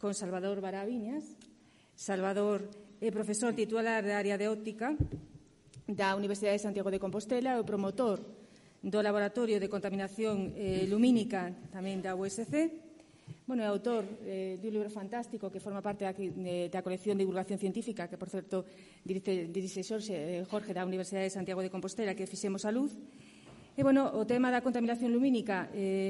con Salvador Varaviñas. Salvador é profesor titular da área de óptica da Universidade de Santiago de Compostela, é o promotor do Laboratorio de Contaminación Lumínica tamén da USC. É autor dun libro fantástico que forma parte da colección de divulgación científica que, por certo, dirixe Jorge da Universidade de Santiago de Compostela, que fixemos a luz. E, o tema da contaminación lumínica,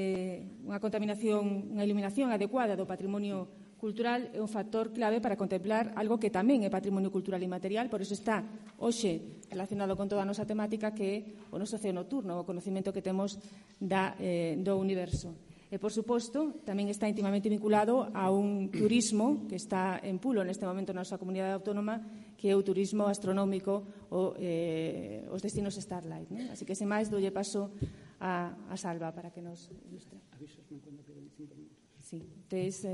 unha iluminación adecuada do patrimonio cultural é un factor clave para contemplar algo que tamén é patrimonio cultural inmaterial, por iso está hoxe relacionado con toda a nosa temática, que é o noso ceo nocturno, o conocimento que temos do universo. E, por suposto, tamén está intimamente vinculado a un turismo que está en pulo neste momento na nosa comunidade autónoma, que é o turismo astronómico ou os destinos Starlight. Así que, sen máis, doulle paso a Salva para que nos ilustre. Avísasme cando queden 5 minutos. Sí, tes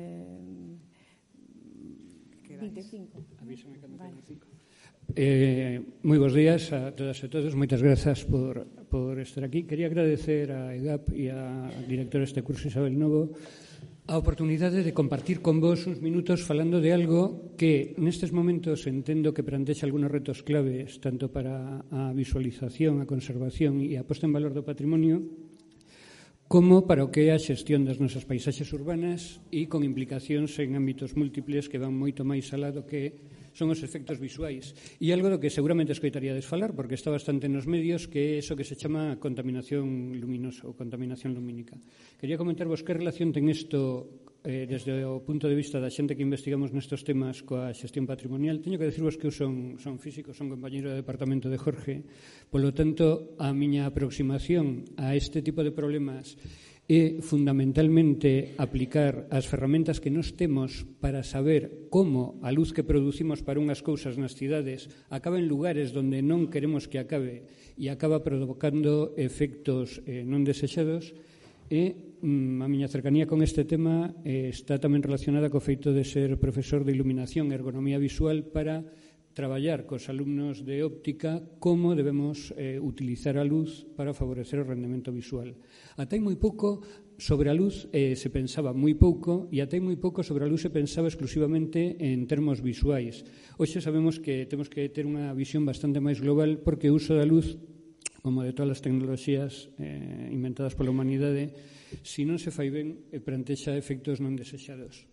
25. Avísame cando queden 5. Moi bons días a todas e todos. Moitas grazas por estar aquí. Quería agradecer a EGAP e a directora deste curso, Isabel Novo, a oportunidade de compartir con vos uns minutos falando de algo que nestes momentos entendo que plantexa algúns retos claves tanto para a visualización, a conservación e a posta en valor do patrimonio, como para o que é a xestión das nosas paisaxes urbanas e con implicacións en ámbitos múltiples que van moito máis alá do que son os efectos visuais. E algo do que seguramente escoitaríades falar, porque está bastante nos medios, que é iso que se chama contaminación luminosa ou contaminación lumínica. Quería comentarvos que relación ten isto desde o punto de vista da xente que investigamos nestes temas coa xestión patrimonial. Teño que decirvos que eu son físico, son compañeiro de departamento de Jorge, polo tanto, a miña aproximación a este tipo de problemas é fundamentalmente aplicar as ferramentas que nos temos para saber como a luz que producimos para unhas cousas nas cidades acaba en lugares onde non queremos que acabe e acaba provocando efectos non desexados. E a miña cercanía con este tema está tamén relacionada co feito de ser profesor de iluminación e ergonomía visual para traballar cos alumnos de óptica como debemos utilizar a luz para favorecer o rendemento visual. Ata hai moi pouco sobre a luz se pensaba moi pouco e ata hai moi pouco sobre a luz se pensaba exclusivamente en termos visuais. Hoxe sabemos que temos que ter unha visión bastante máis global porque o uso da luz, como de todas as tecnoloxías inventadas pola humanidade, se non se fai ben, plantexa efectos non desexados.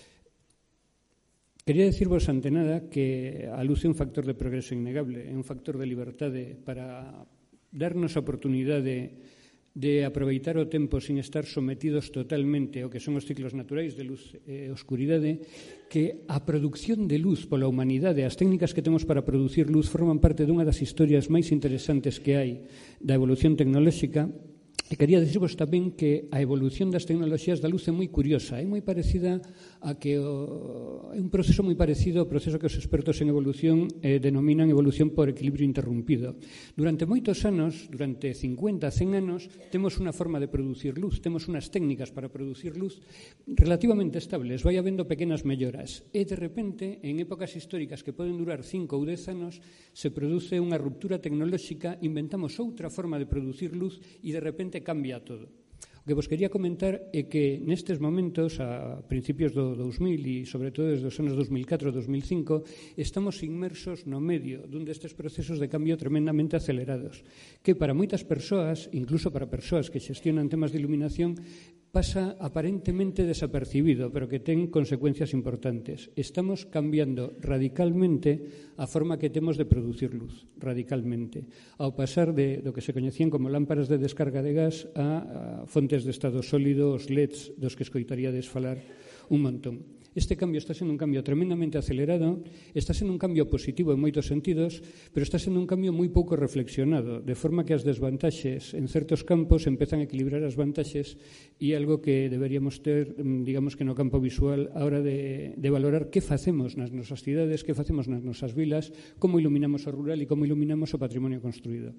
Quería dicirvos ante nada que a luz é un factor de progreso innegable, é un factor de liberdade para darnos a oportunidade de aproveitar o tempo sin estar sometidos totalmente ao que son os ciclos naturais de luz e oscuridade, que a produción de luz pola humanidade, as técnicas que temos para producir luz forman parte dunha das historias máis interesantes que hai da evolución tecnolóxica. E quería dicirvos tamén que a evolución das tecnoloxías da luz é moi curiosa, é moi parecida a que é un proceso moi parecido ao proceso que os expertos en evolución denominan evolución por equilibrio interrumpido. Durante moitos anos, durante 50, 100 anos, temos unha forma de producir luz, temos unhas técnicas para producir luz relativamente estables, vai habendo pequenas melloras. E, de repente, en épocas históricas que poden durar 5 ou 10 anos, se produce unha ruptura tecnolóxica, inventamos outra forma de producir luz e, de repente, cambia todo. O que vos quería comentar é que nestes momentos, a principios do 2000 e sobre todo desde os anos 2004-2005, estamos inmersos no medio dun destes procesos de cambio tremendamente acelerados, que para moitas persoas, incluso para persoas que xestionan temas de iluminación, pasa aparentemente desapercibido, pero que ten consecuencias importantes. Estamos cambiando radicalmente a forma que temos de producir luz, radicalmente, ao pasar do que se coñecían como lámparas de descarga de gas a fontes de estado sólido, os LEDs, dos que escoitaríades falar un montón. Este cambio está sendo un cambio tremendamente acelerado, está sendo un cambio positivo en moitos sentidos, pero está sendo un cambio moi pouco reflexionado, de forma que as desvantaxes en certos campos empezan a equilibrar as vantaxes e algo que deberíamos ter, digamos que no campo visual, a hora de valorar que facemos nas nosas cidades, que facemos nas nosas vilas, como iluminamos o rural e como iluminamos o patrimonio construído.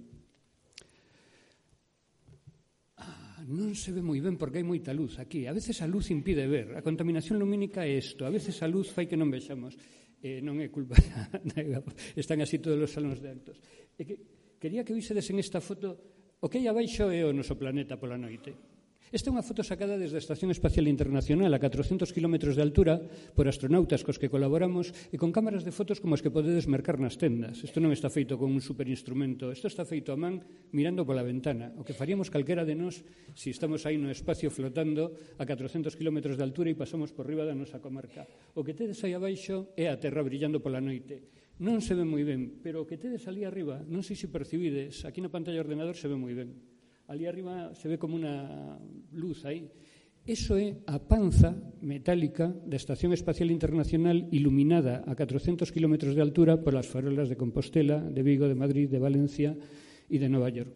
Non se ve moi ben porque hai moita luz aquí. A veces a luz impide ver. A contaminación lumínica é isto. A veces a luz fai que non vexamos. Non é culpa da EGAP. Están así todos os salóns de actos. Quería que visedes en esta foto o que hai abaixo é o noso planeta pola noite. Esta é unha foto sacada desde a Estación Espacial Internacional a 400 km de altura por astronautas cos que colaboramos e con cámaras de fotos como as que podedes mercar nas tendas. Isto non está feito con un superinstrumento, isto está feito a man mirando pola ventana. O que faríamos calquera de nós se estamos aí no espacio flotando a 400 km de altura e pasamos por riba da nosa comarca. O que tedes aí abaixo é a terra brillando pola noite. Non se ve moi ben, pero o que tedes ali arriba, non sei se percibides, aquí na pantalla do ordenador se ve moi ben. Ali arriba se ve como unha luz aí. Eso é a panza metálica da Estación Espacial Internacional iluminada a 400 km de altura polas farolas de Compostela, de Vigo, de Madrid, de Valencia e de Nova York.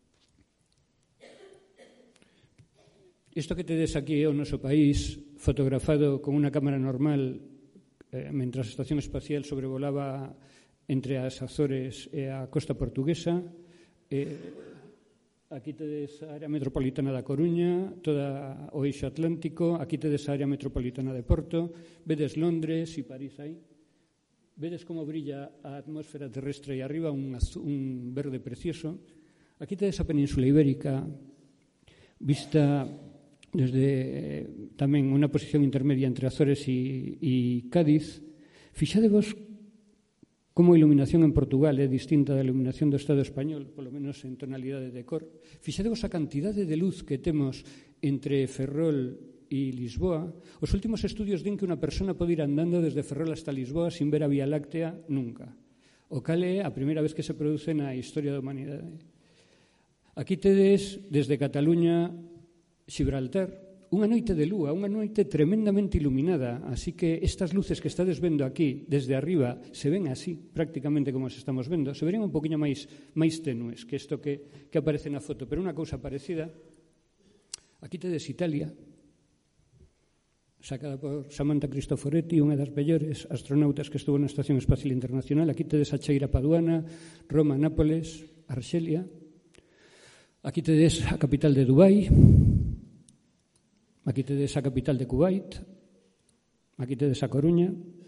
Isto que tedes aquí é o noso país, fotografado con unha cámara normal mentras a Estación Espacial sobrevolaba entre as Azores e a costa portuguesa. Aquí tedes a área metropolitana da Coruña, toda o eixo atlántico, aquí tedes a área metropolitana de Porto, vedes Londres e París aí. Vedes como brilla a atmósfera terrestre aí arriba, un verde precioso. Aquí tedes a Península Ibérica, vista desde tamén unha posición intermedia entre Azores e Cádiz. Fixadevos como a iluminación en Portugal é distinta da iluminación do Estado español, polo menos en tonalidade de cor. Fixadevos a cantidade de luz que temos entre Ferrol e Lisboa. Os últimos estudios din que unha persona pode ir andando desde Ferrol hasta Lisboa sin ver a Vía Láctea nunca. O cal é a primeira vez que se produce na historia da humanidade. Aquí tedes, desde Cataluña, Gibraltar, unha noite de lúa, unha noite tremendamente iluminada, así que estas luces que estades vendo aquí, desde arriba, se ven así, prácticamente como as estamos vendo, se verían un poquinho máis tenues que isto que aparece na foto, pero unha cousa parecida. Aquí tedes Italia, sacada por Samantha Cristoforetti, unha das mellores astronautas que estuvo na Estación Espacial Internacional. Aquí tedes a Cheira Paduana, Roma, Nápoles, Arxelia. Aquí tedes a capital de Dubai. Aquí tedes a capital de Kuwait, aquí tedes a Coruña.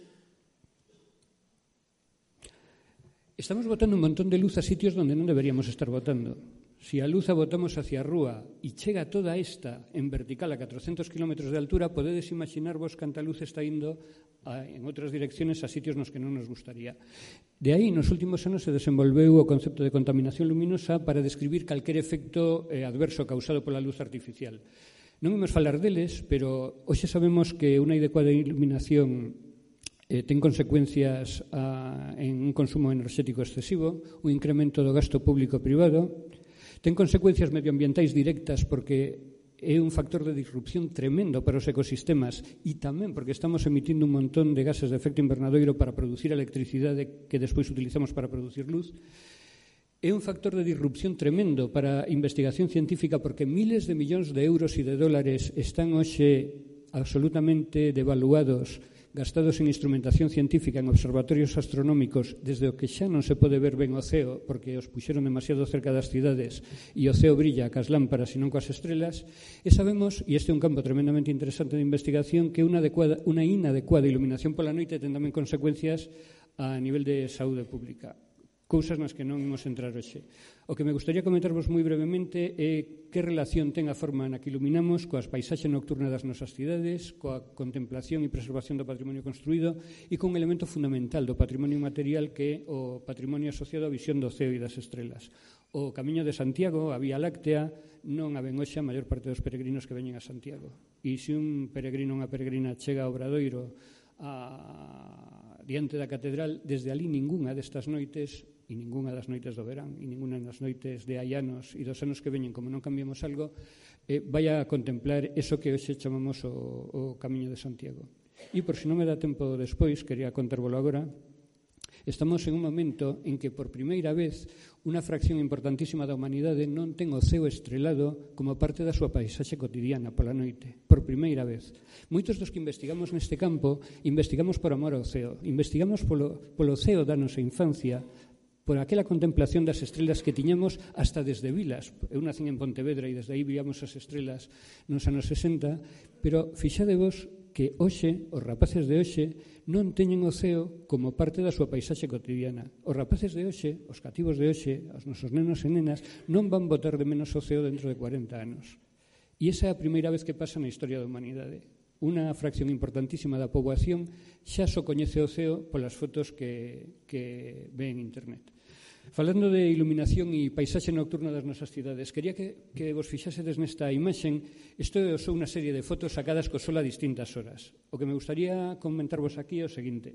Estamos botando un montón de luz a sitios onde non deberíamos estar botando. Se a luz a botamos hacia a rúa e chega toda esta en vertical a 400 km de altura, podedes imaginarvos canta luz está indo en outras direcciones a sitios nos que non nos gustaría. De aí, nos últimos anos se desenvolveu o concepto de contaminación luminosa para describir calquer efecto adverso causado pola luz artificial. Non imos falar deles, pero hoxe sabemos que unha adecuada iluminación ten consecuencias en un consumo enerxético excesivo, un incremento do gasto público e privado, ten consecuencias medioambientais directas porque é un factor de disrupción tremendo para os ecosistemas e tamén porque estamos emitindo un montón de gases de efecto invernadoiro para producir electricidade que despois utilizamos para producir luz. É un factor de disrupción tremendo para a investigación científica porque miles de millóns de euros e de dólares están hoxe absolutamente devaluados, gastados en instrumentación científica en observatorios astronómicos desde o que xa non se pode ver ben o ceo porque os puxeron demasiado cerca das cidades e o ceo brilla cas lámparas e non coas estrelas. E sabemos, e este é un campo tremendamente interesante de investigación, que unha inadecuada iluminación pola noite ten tamén consecuencias a nivel de saúde pública. Cousas nas que non imos entrar hoxe. O que me gustaría comentarvos moi brevemente é que relación ten a forma na que iluminamos coas paisaxes nocturnas das nosas cidades, coa contemplación e preservación do patrimonio construído e con un elemento fundamental do patrimonio material que é o patrimonio asociado á visión do ceo e das estrelas. O Camiño de Santiago, a Vía Láctea, non a ven hoxe a maior parte dos peregrinos que veñen a Santiago. E se un peregrino ou unha peregrina chega ao Obradoiro diante da catedral, desde ali ningunha destas noites e ningunha das noites do verán e ningunha das noites de hai anos e dos anos que veñen, como non cambiemos algo, vai a contemplar eso que hoxe chamamos o Camiño de Santiago. E por se non me dá tempo despois, quería contárvolo agora, estamos en un momento en que por primeira vez unha fracción importantísima da humanidade non ten o ceo estrelado como parte da súa paisaxe cotidiana pola noite, por primeira vez. Moitos dos que investigamos neste campo investigamos por amor ao ceo, investigamos polo ceo da nosa infancia, por aquela contemplación das estrelas que tiñamos hasta desde vilas. Eu nacín en Pontevedra e desde aí víamos as estrelas nos anos 60, pero fixadevos que hoxe, os rapaces de hoxe, non teñen o ceo como parte da súa paisaxe cotidiana. Os rapaces de hoxe, os cativos de hoxe, os nosos nenos e nenas, non van botar de menos o ceo dentro de 40 anos. E esa é a primeira vez que pasa na historia da humanidade. Unha fracción importantísima da poboación xa só coñece o ceo polas fotos que ve en internet. Falando de iluminación e paisaxe nocturna das nosas cidades, quería que vos fixasedes nesta imaxen. Isto é unha serie de fotos sacadas co sol a distintas horas. O que me gustaría comentarvos aquí é o seguinte.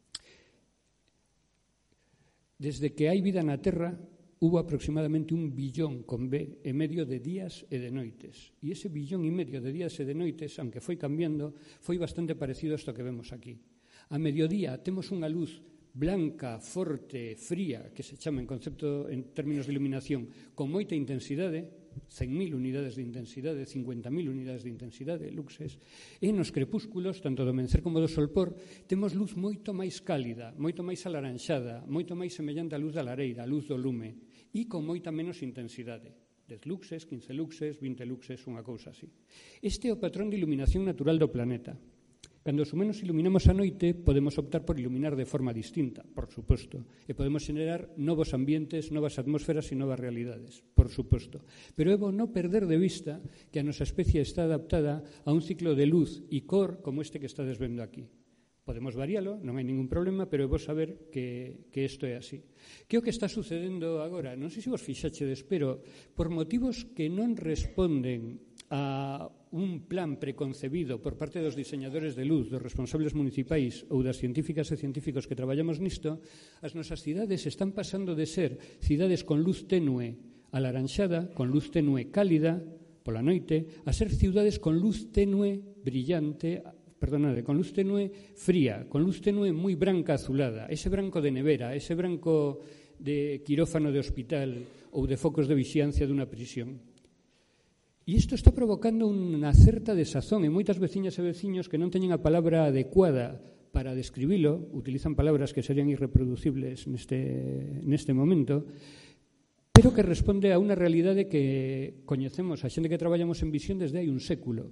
Desde que hai vida na Terra, hubo aproximadamente 1,5 billón de días e de noites. E ese 1,5 billón de días e de noites, aunque foi cambiando, foi bastante parecido a isto que vemos aquí. A mediodía temos unha luz blanca, forte, fría, que se chama en concepto en términos de iluminación, con moita intensidade, 100.000 unidades de intensidade, 50.000 unidades de intensidade, luxes, e nos crepúsculos, tanto do mencer como do solpor, temos luz moito máis cálida, moito máis alaranxada, moito máis semellante á luz da lareira, a luz do lume, e con moita menos intensidade. 10 luxes, 15 luxes, 20 luxes, unha cousa así. Este é o patrón de iluminación natural do planeta. Cando os humanos iluminamos a noite, podemos optar por iluminar de forma distinta, por suposto, e podemos xenerar novos ambientes, novas atmósferas e novas realidades, por suposto. Pero é bo non perder de vista que a nosa especie está adaptada a un ciclo de luz e cor como este que estades vendo aquí. Podemos varialo, non hai ningún problema, pero é bo saber que isto é así. Que é o que está sucedendo agora? Non sei se vos fixachedes, pero por motivos que non responden a un plan preconcebido por parte dos diseñadores de luz, dos responsables municipais ou das científicas e científicos que traballamos nisto, as nosas cidades están pasando de ser cidades con luz tenue alaranxada, con luz tenue cálida pola noite, a ser cidades con luz tenue brillante, con luz tenue fría, con luz tenue moi branca azulada, ese branco de nevera, ese branco de quirófano de hospital ou de focos de vixiancia dunha prisión. E isto está provocando unha certa desazón en moitas veciñas e veciños que non teñen a palabra adecuada para describilo, utilizan palabras que serían irreproducibles neste momento, pero que responde a unha realidade que coñecemos a xente que traballamos en visión desde hai un século.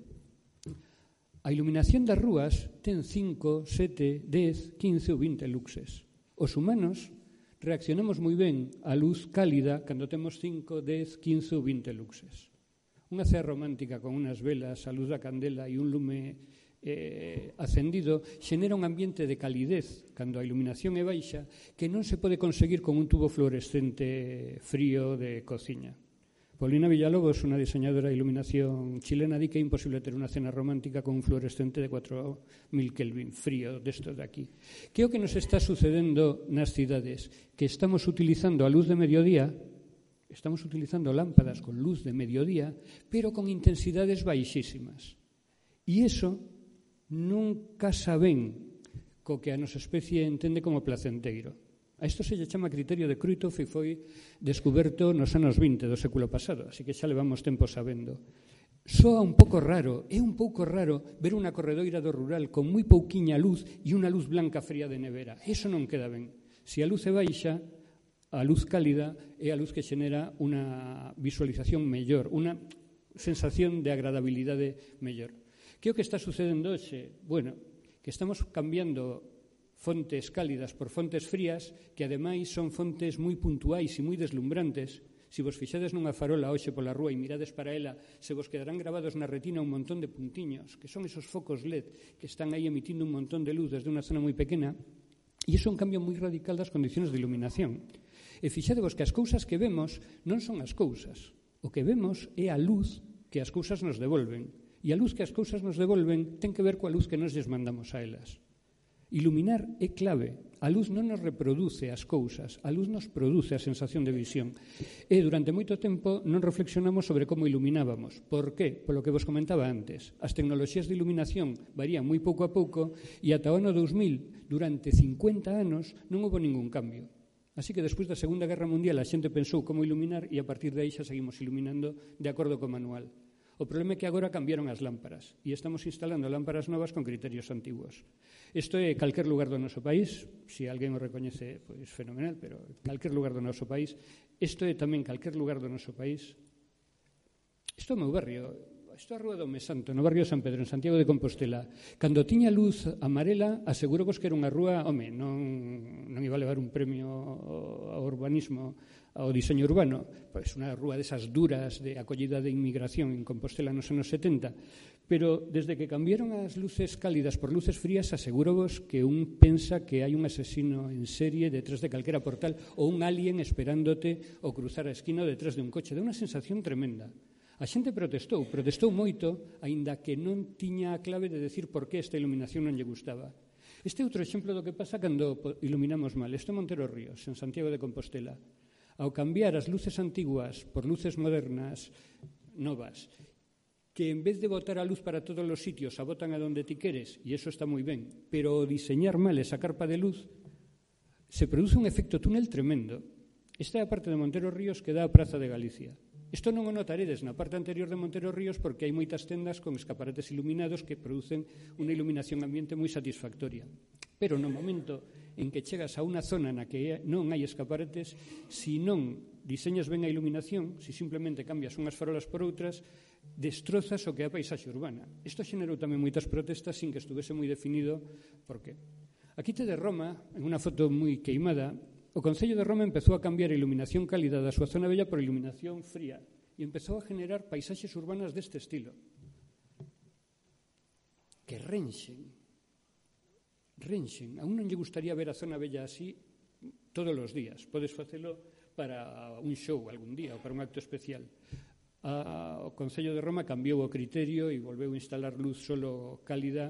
A iluminación das rúas ten 5, 7, 10, 15 ou 20 luxes. Os humanos reaccionamos moi ben á luz cálida cando temos 5, 10, 15 ou 20 luxes. Unha cea romántica con unas velas, a luz da candela e un lume acendido xenera un ambiente de calidez cando a iluminación é baixa que non se pode conseguir con un tubo fluorescente frío de cociña. Paulina Villalobos, unha diseñadora de iluminación chilena, di que é imposible ter unha cena romántica con un fluorescente de 4.000 Kelvin, frío, destos de aquí. Que é o que nos está sucedendo nas cidades? Que estamos utilizando a luz de mediodía. Estamos utilizando lámparas con luz de mediodía, pero con intensidades baixísimas. E iso non casa ben co que a nosa especie entende como placenteiro. A isto se lle chama criterio de Kruithof e foi descoberto nos anos 20 do século pasado, así que xa levamos tempo sabendo. Soa un pouco raro, é un pouco raro ver unha corredoira do rural con moi pouquiña luz e unha luz blanca fría de nevera. Eso non queda ben. Se a luz é baixa, a luz cálida é a luz que xenera unha visualización mellor, unha sensación de agradabilidade mellor. Que é o que está sucedendo hoxe? Bueno, que estamos cambiando fontes cálidas por fontes frías que ademais son fontes moi puntuais e moi deslumbrantes. Se vos fixades nunha farola hoxe pola rúa e mirades para ela, se vos quedarán grabados na retina un montón de puntiños, que son esos focos LED que están aí emitindo un montón de luz desde unha zona moi pequena, e iso é un cambio moi radical das condicións de iluminación. E fixadevos que as cousas que vemos non son as cousas. O que vemos é a luz que as cousas nos devolven. E a luz que as cousas nos devolven ten que ver coa luz que nos lles mandamos a elas. Iluminar é clave. A luz non nos reproduce as cousas, a luz nos produce a sensación de visión. E durante moito tempo non reflexionamos sobre como iluminábamos. Por qué? Polo que vos comentaba antes. As tecnoloxías de iluminación varían moi pouco a pouco e ata o ano 2000, durante 50 anos, non houve ningún cambio. Así que despois da Segunda Guerra Mundial a xente pensou como iluminar e a partir de aí xa seguimos iluminando de acordo co manual. O problema é que agora cambiaron as lámparas e estamos instalando lámparas novas con criterios antigos. Isto é calquer lugar do noso país, se alguén o recoñece, pois fenomenal, pero calquer lugar do noso país. Isto é tamén calquer lugar do noso país. Isto é o meu barrio. Isto é a Rúa do Mesanto, no barrio de San Pedro, en Santiago de Compostela. Cando tiña luz amarela, asegurovos que era unha rúa, non iba a levar un premio ao urbanismo, ao diseño urbano, pois unha rúa desas duras de acollida de inmigración en Compostela nos anos 70, pero desde que cambiaron as luces cálidas por luces frías, asegurovos que un pensa que hai un asesino en serie detrás de calquera portal ou un alien esperándote ao cruzar a esquina detrás de un coche. Dá unha sensación tremenda. A xente protestou moito, aínda que non tiña a clave de decir por que esta iluminación non lle gustaba. Este é outro exemplo do que pasa cando iluminamos mal. Isto é Montero Ríos, en Santiago de Compostela. Ao cambiar as luces antiguas por luces modernas, novas, que en vez de botar a luz para todos os sitios, a botan a donde ti queres, e iso está moi ben, pero ao diseñar mal esa carpa de luz, se produce un efecto túnel tremendo. Esta é a parte de Montero Ríos que dá a Praza de Galicia. Isto non o notaredes na parte anterior de Montero Ríos porque hai moitas tendas con escaparates iluminados que producen unha iluminación ambiente moi satisfactoria. Pero no momento en que chegas a unha zona na que non hai escaparates, se non diseñas ben a iluminación, se simplemente cambias unhas farolas por outras, destrozas o que é a paisaxe urbana. Isto xenerou tamén moitas protestas sin que estuvese moi definido por qué. Aquí te de Roma, en unha foto moi queimada, o Concello de Roma empezou a cambiar a iluminación cálida da súa zona bella por iluminación fría e empezou a generar paisaxes urbanas deste estilo que renxen. A un non lle gustaría ver a zona bella así todos os días. Podes facelo para un show algún día ou para un acto especial. O Concello de Roma cambiou o criterio e volveu a instalar luz solo cálida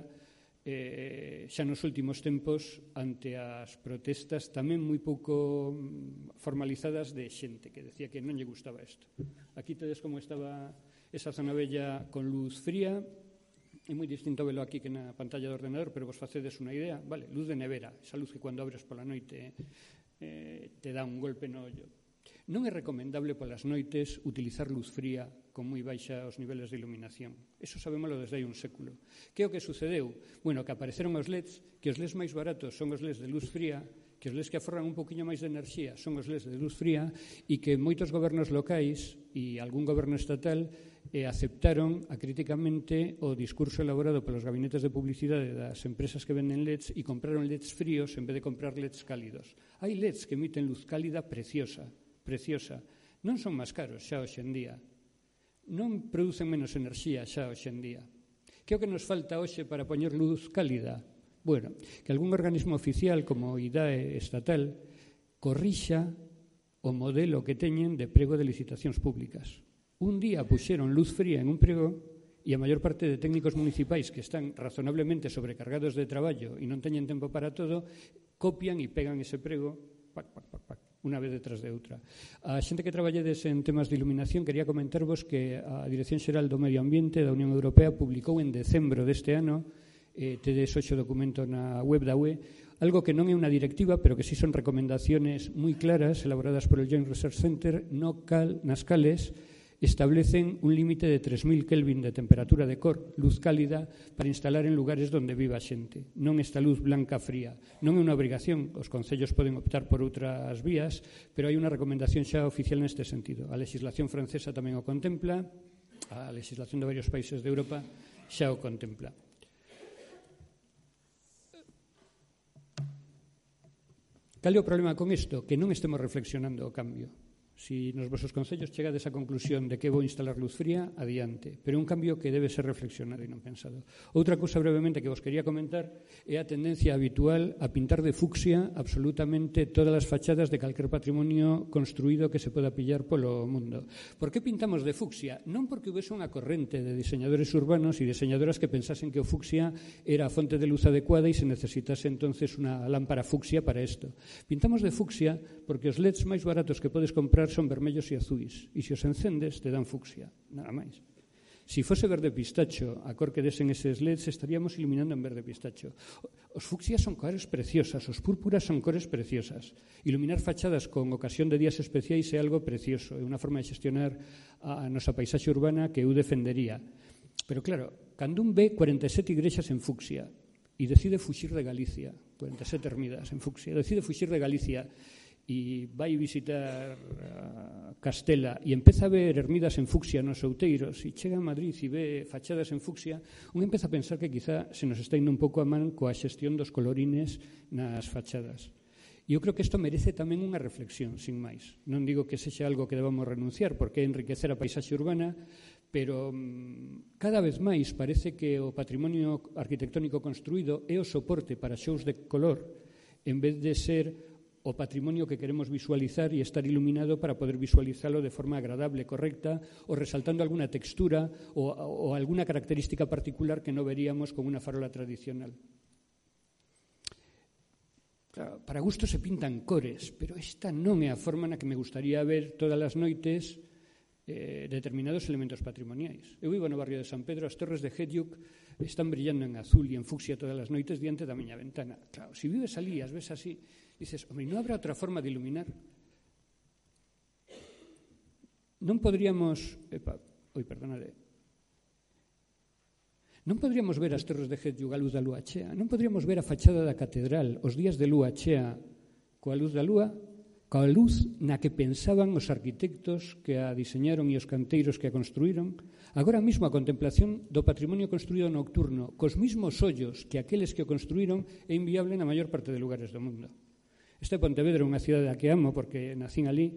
xa nos últimos tempos ante as protestas tamén moi pouco formalizadas de xente que decía que non lle gustaba isto. Aquí tedes como estaba esa zona bella con luz fría. É moi distinto velo aquí que na pantalla do ordenador, pero vos facedes unha idea. Vale, luz de nevera, esa luz que cando abres pola noite te dá un golpe no ollo. Non é recomendable polas noites utilizar luz fría con moi baixa os niveles de iluminación. Eso sabémoslo desde hai un século. Que é o que sucedeu? Bueno, que apareceron os LEDs, que os LEDs máis baratos son os LEDs de luz fría, que os LEDs que aforran un poquinho máis de enerxía son os LEDs de luz fría e que moitos gobernos locais e algún goberno estatal aceptaron acríticamente o discurso elaborado polos gabinetes de publicidade das empresas que venden LEDs e compraron LEDs fríos en vez de comprar LEDs cálidos. Hai LEDs que emiten luz cálida preciosa. Non son máis caros xa hoxe en día. Non producen menos enerxía xa hoxe en día. Que é o que nos falta hoxe para poñer luz cálida? Bueno, que algún organismo oficial como o IDAE estatal corrixa o modelo que teñen de prego de licitacións públicas. Un día puxeron luz fría en un prego e a maior parte de técnicos municipais que están razonablemente sobrecargados de traballo e non teñen tempo para todo, copian e pegan ese prego, unha vez detrás de outra. A xente que traballedes en temas de iluminación, quería comentarvos que a Dirección Xeral do Medio Ambiente da Unión Europea publicou en decembro deste ano, tedes hoxe documento na web da UE, algo que non é unha directiva, pero que sí son recomendaciones moi claras elaboradas por el Joint Research Center, nas cales establecen un límite de 3000 Kelvin de temperatura de cor, luz cálida, para instalar en lugares donde viva xente. Non esta luz blanca fría. Non é unha obrigación, os concellos poden optar por outras vías, pero hai unha recomendación xa oficial neste sentido. A legislación francesa tamén o contempla, a legislación de varios países de Europa xa o contempla. Cal é o problema con isto? Que non estemos reflexionando o cambio. Si nos vosos concellos chegades a conclusión de que vou instalar luz fría, adiante. Pero un cambio que debe ser reflexionado e non pensado. Outra cousa brevemente que vos quería comentar é a tendencia habitual a pintar de fucsia absolutamente todas as fachadas de calquer patrimonio construído que se poda pillar polo mundo. Por que pintamos de fucsia? Non porque houvese unha corrente de diseñadores urbanos e diseñadoras que pensasen que o fucsia era a fonte de luz adecuada e se necesitase entonces unha lámpara fucsia para isto. Pintamos de fucsia porque os LEDs máis baratos que podes comprar son vermellos e azuis, e se os encendes te dan fucsia, nada máis. Si fose verde pistacho a cor que desen eses LEDs, estaríamos iluminando en verde pistacho. Os fucsias son cores preciosas, os púrpuras son cores preciosas. Iluminar fachadas con ocasión de días especiais é algo precioso, é unha forma de xestionar a nosa paisaxe urbana que eu defendería. Pero claro, cando un ve 47 igrexas en fucsia e decide fuxir de Galicia, 47 ermidas en fucsia, decide fuxir de Galicia e vai visitar Castela e empeza a ver ermidas en fucsia nos outeiros e chega a Madrid e ve fachadas en fucsia, un empeza a pensar que quizá se nos está indo un pouco a man coa xestión dos colorines nas fachadas. E eu creo que isto merece tamén unha reflexión, sin máis. Non digo que sexa algo que debamos renunciar, porque é enriquecer a paisaxe urbana, pero cada vez máis parece que o patrimonio arquitectónico construído é o soporte para xous de color, en vez de ser o patrimonio que queremos visualizar e estar iluminado para poder visualizalo de forma agradable, correcta, ou resaltando alguna textura ou alguna característica particular que non veríamos con unha farola tradicional. Claro, para gusto se pintan cores, pero esta non é a forma na que me gustaría ver todas as noites determinados elementos patrimoniais. Eu vivo no barrio de San Pedro, as torres de Hedjuk están brillando en azul e en fucsia todas as noites diante da miña ventana. Claro, se vives ali, as ves así, dices, hombre, non habrá outra forma de iluminar? Non podríamos... Non podríamos ver as torres de Hedjuk a luz da lúa chea? Non podríamos ver a fachada da catedral os días de lúa chea coa luz da lúa? Coa luz na que pensaban os arquitectos que a diseñaron e os canteiros que a construíron? Agora mesmo a contemplación do patrimonio construído nocturno cos mismos ollos que aqueles que o construíron é inviable na maior parte de lugares do mundo. Esta é Pontevedra, unha cidade a que amo porque nacín ali,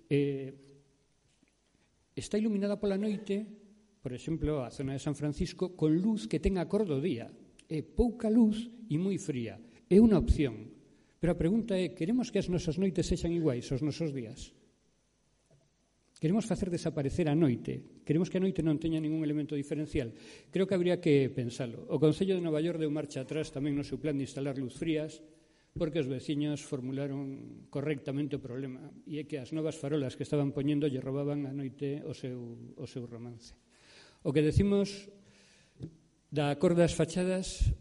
está iluminada pola noite, por exemplo, a zona de San Francisco, con luz que ten a cor do día. É pouca luz e moi fría. É unha opción. Pero a pregunta é, queremos que as nosas noites sexan iguais aos nosos días? Queremos facer desaparecer a noite? Queremos que a noite non teña ningún elemento diferencial? Creo que habría que pensalo. O Concello de Nova York deu marcha atrás tamén no seu plan de instalar luz frías, porque os veciños formularon correctamente o problema, e é que as novas farolas que estaban poñendo lle robaban a noite o seu romance. O que decimos da cor das fachadas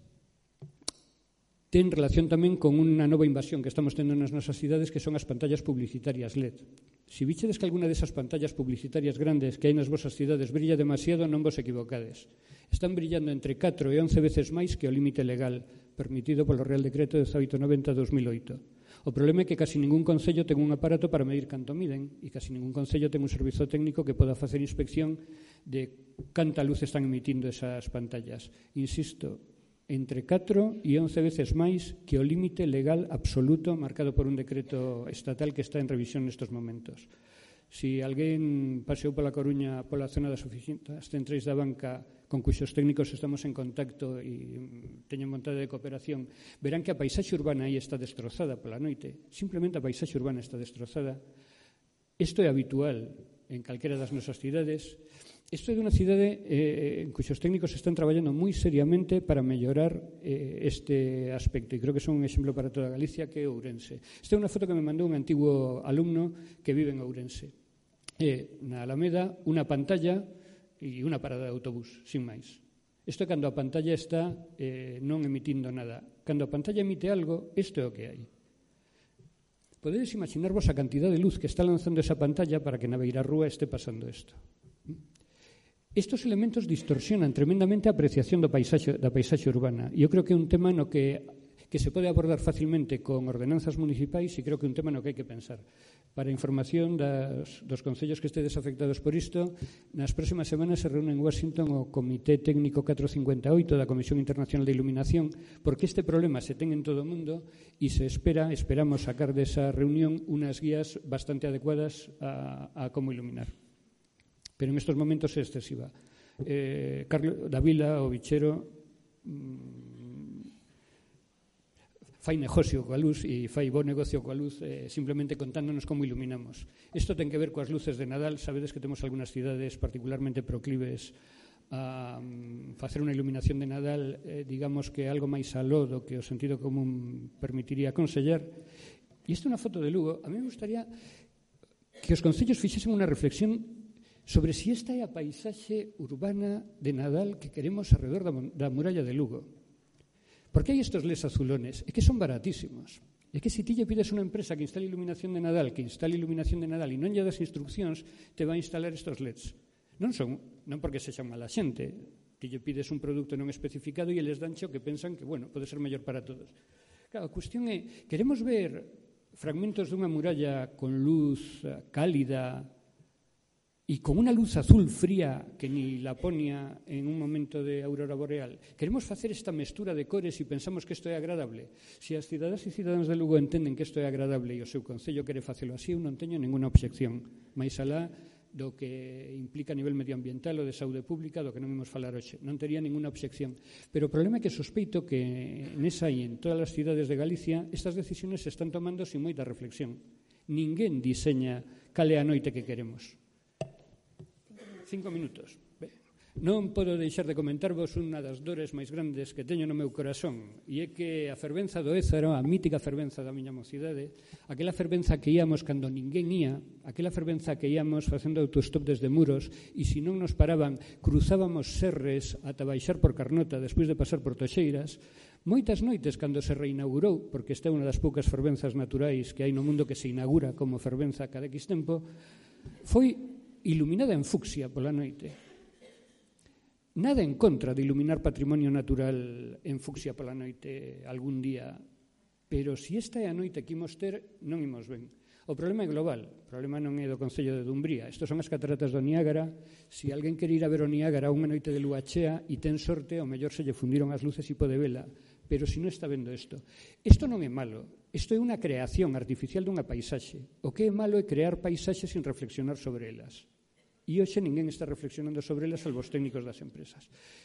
ten relación tamén con unha nova invasión que estamos tendo nas nosas cidades, que son as pantallas publicitarias LED. Se bichedes que alguna desas pantallas publicitarias grandes que hai nas vosas cidades brilla demasiado, non vos equivocades. Están brillando entre 4 e 11 veces máis que o límite legal permitido polo Real Decreto 1890/2008. O problema é que casi ningún concello ten un aparato para medir canto miden e casi ningún concello ten un servizo técnico que poda facer inspección de canta luz están emitindo esas pantallas. Insisto, entre 4 e 11 veces máis que o límite legal absoluto marcado por un decreto estatal que está en revisión nestes momentos. Se alguén paseou pola Coruña, pola zona das oficinas centrais da banca, con cuxos técnicos estamos en contacto e teñen vontade de cooperación, verán que a paisaxe urbana aí está destrozada pola noite. Simplemente a paisaxe urbana está destrozada. Isto é habitual en calquera das nosas cidades. Isto é de unha cidade en cuxos técnicos están traballando moi seriamente para mellorar este aspecto, e creo que son un exemplo para toda Galicia, que é Ourense. Esta é unha foto que me mandou un antigo alumno que vive en Ourense. Na Alameda, unha pantalla e unha parada de autobús, sin máis. Isto é cando a pantalla está non emitindo nada. Cando a pantalla emite algo, isto é o que hai. Podedes imaginarvos a cantidad de luz que está lanzando esa pantalla para que na beirarrúa este pasando isto. Estos elementos distorsionan tremendamente a apreciación da paisaxe urbana. E eu creo que é un tema no que se pode abordar facilmente con ordenanzas municipais, e creo que é un tema no que hai que pensar. Para información dos concellos que estedes afectados por isto, nas próximas semanas se reúne en Washington o Comité Técnico 458 da Comisión Internacional de Iluminación, porque este problema se ten en todo o mundo e esperamos sacar desa reunión unas guías bastante adecuadas a como iluminar. Pero en estes momentos é excesiva. Carlos Davila, o bichero, fai negocio coa luz e fai bo negocio coa luz simplemente contándonos como iluminamos. Isto ten que ver coas luces de Nadal. Sabedes que temos algunhas cidades particularmente proclives a facer unha iluminación de Nadal, digamos que algo máis aló do que o sentido común permitiría aconsellar. E isto é unha foto de Lugo. A mí me gustaría que os concellos fixesen unha reflexión sobre si esta é a paisaxe urbana de Nadal que queremos alrededor da muralla de Lugo. Por que hai estes LEDs azulones? É que son baratísimos. É que se ti lle pides a unha empresa que instale iluminación de Nadal, e non lle das instruccións, te vai a instalar estes LEDs. Non porque sexan mala xente, que lle pides un produto non especificado e eles danche o que pensan que, pode ser mellor para todos. Claro, a cuestión é, queremos ver fragmentos dunha muralla con luz cálida e con unha luz azul fría que ni Laponia en un momento de aurora boreal. Queremos facer esta mestura de cores e pensamos que isto é agradable. Se as cidadás e cidadáns de Lugo entenden que isto é agradable e o seu concello quere facelo así, eu non teño ninguna obxección. Mais alá do que implica a nivel medioambiental ou de saúde pública, do que non imos falar hoxe. Non tería ninguna obxección. Pero o problema é que sospeito que nesa e en todas as cidades de Galicia estas decisiones se están tomando sin moita reflexión. Ninguén diseña cal é a noite que queremos. 5 minutos. Non podo deixar de comentarvos unha das dores máis grandes que teño no meu corazón, e é que a fervenza do Ézaro, a mítica fervenza da miña mocidade, aquela fervenza que íamos cando ninguén ía, aquela fervenza que íamos facendo autostop desde Muros, e se non nos paraban, cruzábamos Serres ata baixar por Carnota despois de pasar por Toxeiras. Moitas noites, cando se reinaugurou, porque esta é unha das poucas fervenzas naturais que hai no mundo que se inaugura como fervenza cada X tempo, foi iluminada en fucsia pola noite. Nada en contra de iluminar patrimonio natural en fucsia pola noite algún día, pero se esta é a noite que imos ter, non imos ben. O problema é global, o problema non é do Concello de Dumbría. Estos son as cataratas do Niágara. Se alguén quere ir a ver o Niágara unha noite de lúa chea e ten sorte, o mellor se lle fundiron as luces e pode vela. Pero se non está vendo isto non é malo. Isto é unha creación artificial dunha paisaxe. O que é malo é crear paisaxes sin reflexionar sobre elas. E hoxe ninguén está reflexionando sobre elas, salvo os técnicos das empresas.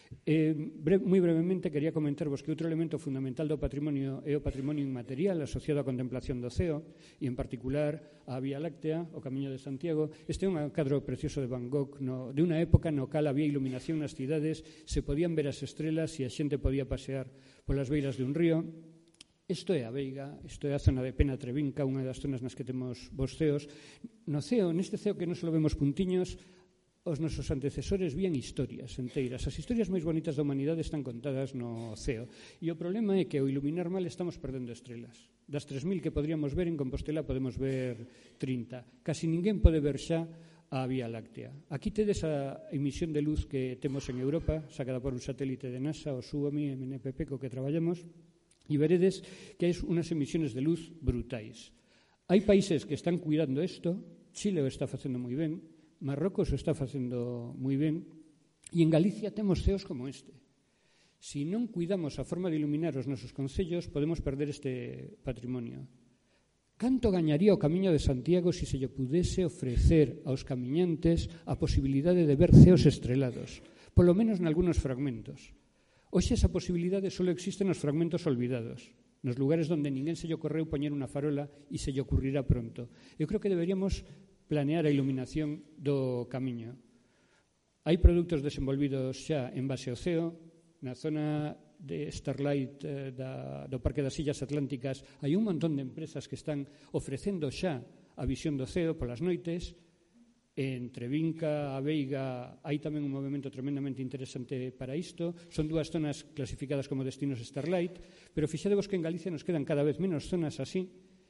Moi brevemente, quería comentarvos que outro elemento fundamental do patrimonio é o patrimonio inmaterial asociado á contemplación do ceo, e en particular a Vía Láctea, o Camiño de Santiago. Este é un cadro precioso de Van Gogh de unha época no cal había iluminación nas cidades, se podían ver as estrelas e a xente podía pasear polas beiras de un río. Isto é a Veiga, isto é a zona de Pena Trevinca, unha das zonas nas que temos vos ceos. No ceo, neste ceo que non só vemos puntiños, os nosos antecesores vían historias enteiras. As historias máis bonitas da humanidade están contadas no ceo. E o problema é que ao iluminar mal estamos perdendo estrelas. Das 3.000 que podríamos ver en Compostela podemos ver 30. Casi ninguén pode ver xa a Vía Láctea. Aquí tedes a emisión de luz que temos en Europa, sacada por un satélite de NASA, o SUOMI, MNPP, co que traballamos, e veredes que hai unhas emisiones de luz brutais. Hai países que están cuidando isto, Chile o está facendo moi ben, Marrocos o está facendo moi ben, e en Galicia temos ceos como este. Se non cuidamos a forma de iluminar os nosos concellos, podemos perder este patrimonio. Canto gañaría o Camiño de Santiago se se lle pudese ofrecer aos camiñantes a posibilidade de ver ceos estrelados, polo menos nalgúnos fragmentos. Hoxe esa posibilidade só existe nos fragmentos olvidados, nos lugares onde ninguén se lle ocorreu poñer unha farola e se lle ocurrirá pronto. Eu creo que deberíamos planear a iluminación do camiño. Hai produtos desenvolvidos xa en base ao ceo, na zona de Starlight do Parque das Illas Atlánticas hai un montón de empresas que están ofrecendo xa a visión do ceo polas noites. En Trevinca, a Veiga, hai tamén un movimento tremendamente interesante para isto. Son dúas zonas clasificadas como destinos Starlight, pero fixadevos que en Galicia nos quedan cada vez menos zonas así.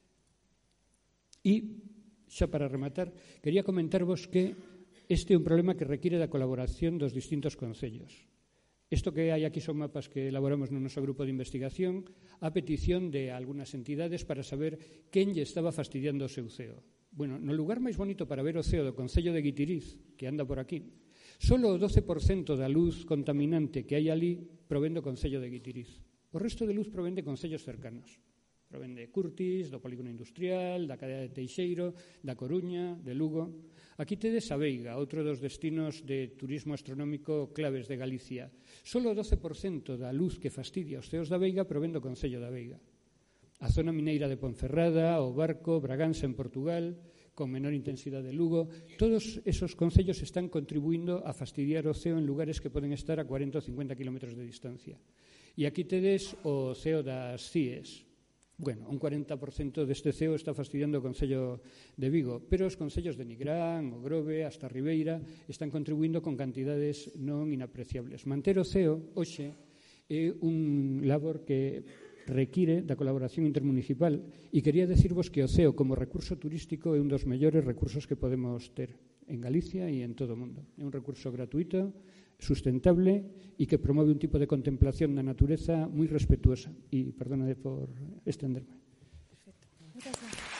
E, xa para rematar, quería comentarvos que este é un problema que require da colaboración dos distintos concellos. Isto que hai aquí son mapas que elaboramos no noso grupo de investigación a petición de algunhas entidades para saber quen lle estaba fastidiando o seu ceo. Bueno, no lugar máis bonito para ver o ceo do Concello de Guitiriz, que anda por aquí, solo o 12% da luz contaminante que hai ali provén do Concello de Guitiriz. O resto de luz provén de concellos cercanos. Provén de Curtis, do Polígono Industrial, da cadea de Teixeiro, da Coruña, de Lugo. Aquí tedes a Veiga, outro dos destinos de turismo astronómico claves de Galicia. Solo o 12% da luz que fastidia os ceos da Veiga provén do Concello da Veiga. A zona mineira de Ponferrada, o Barco, Bragança en Portugal, con menor intensidade de Lugo, todos esos concellos están contribuindo a fastidiar o ceo en lugares que poden estar a 40 ou 50 kilómetros de distancia. E aquí tedes o ceo das CIES. Bueno, un 40% deste ceo está fastidiando o Concello de Vigo, pero os concellos de Nigrán, o Grove, hasta Ribeira, están contribuindo con cantidades non inapreciables. Manter o ceo, hoxe, é un labor que require da colaboración intermunicipal e quería decirvos que o ceo como recurso turístico é un dos mellores recursos que podemos ter en Galicia e en todo o mundo. É un recurso gratuito, sustentable e que promove un tipo de contemplación da natureza moi respetuosa. E perdónade por estenderme. Perfecto. Muchas gracias.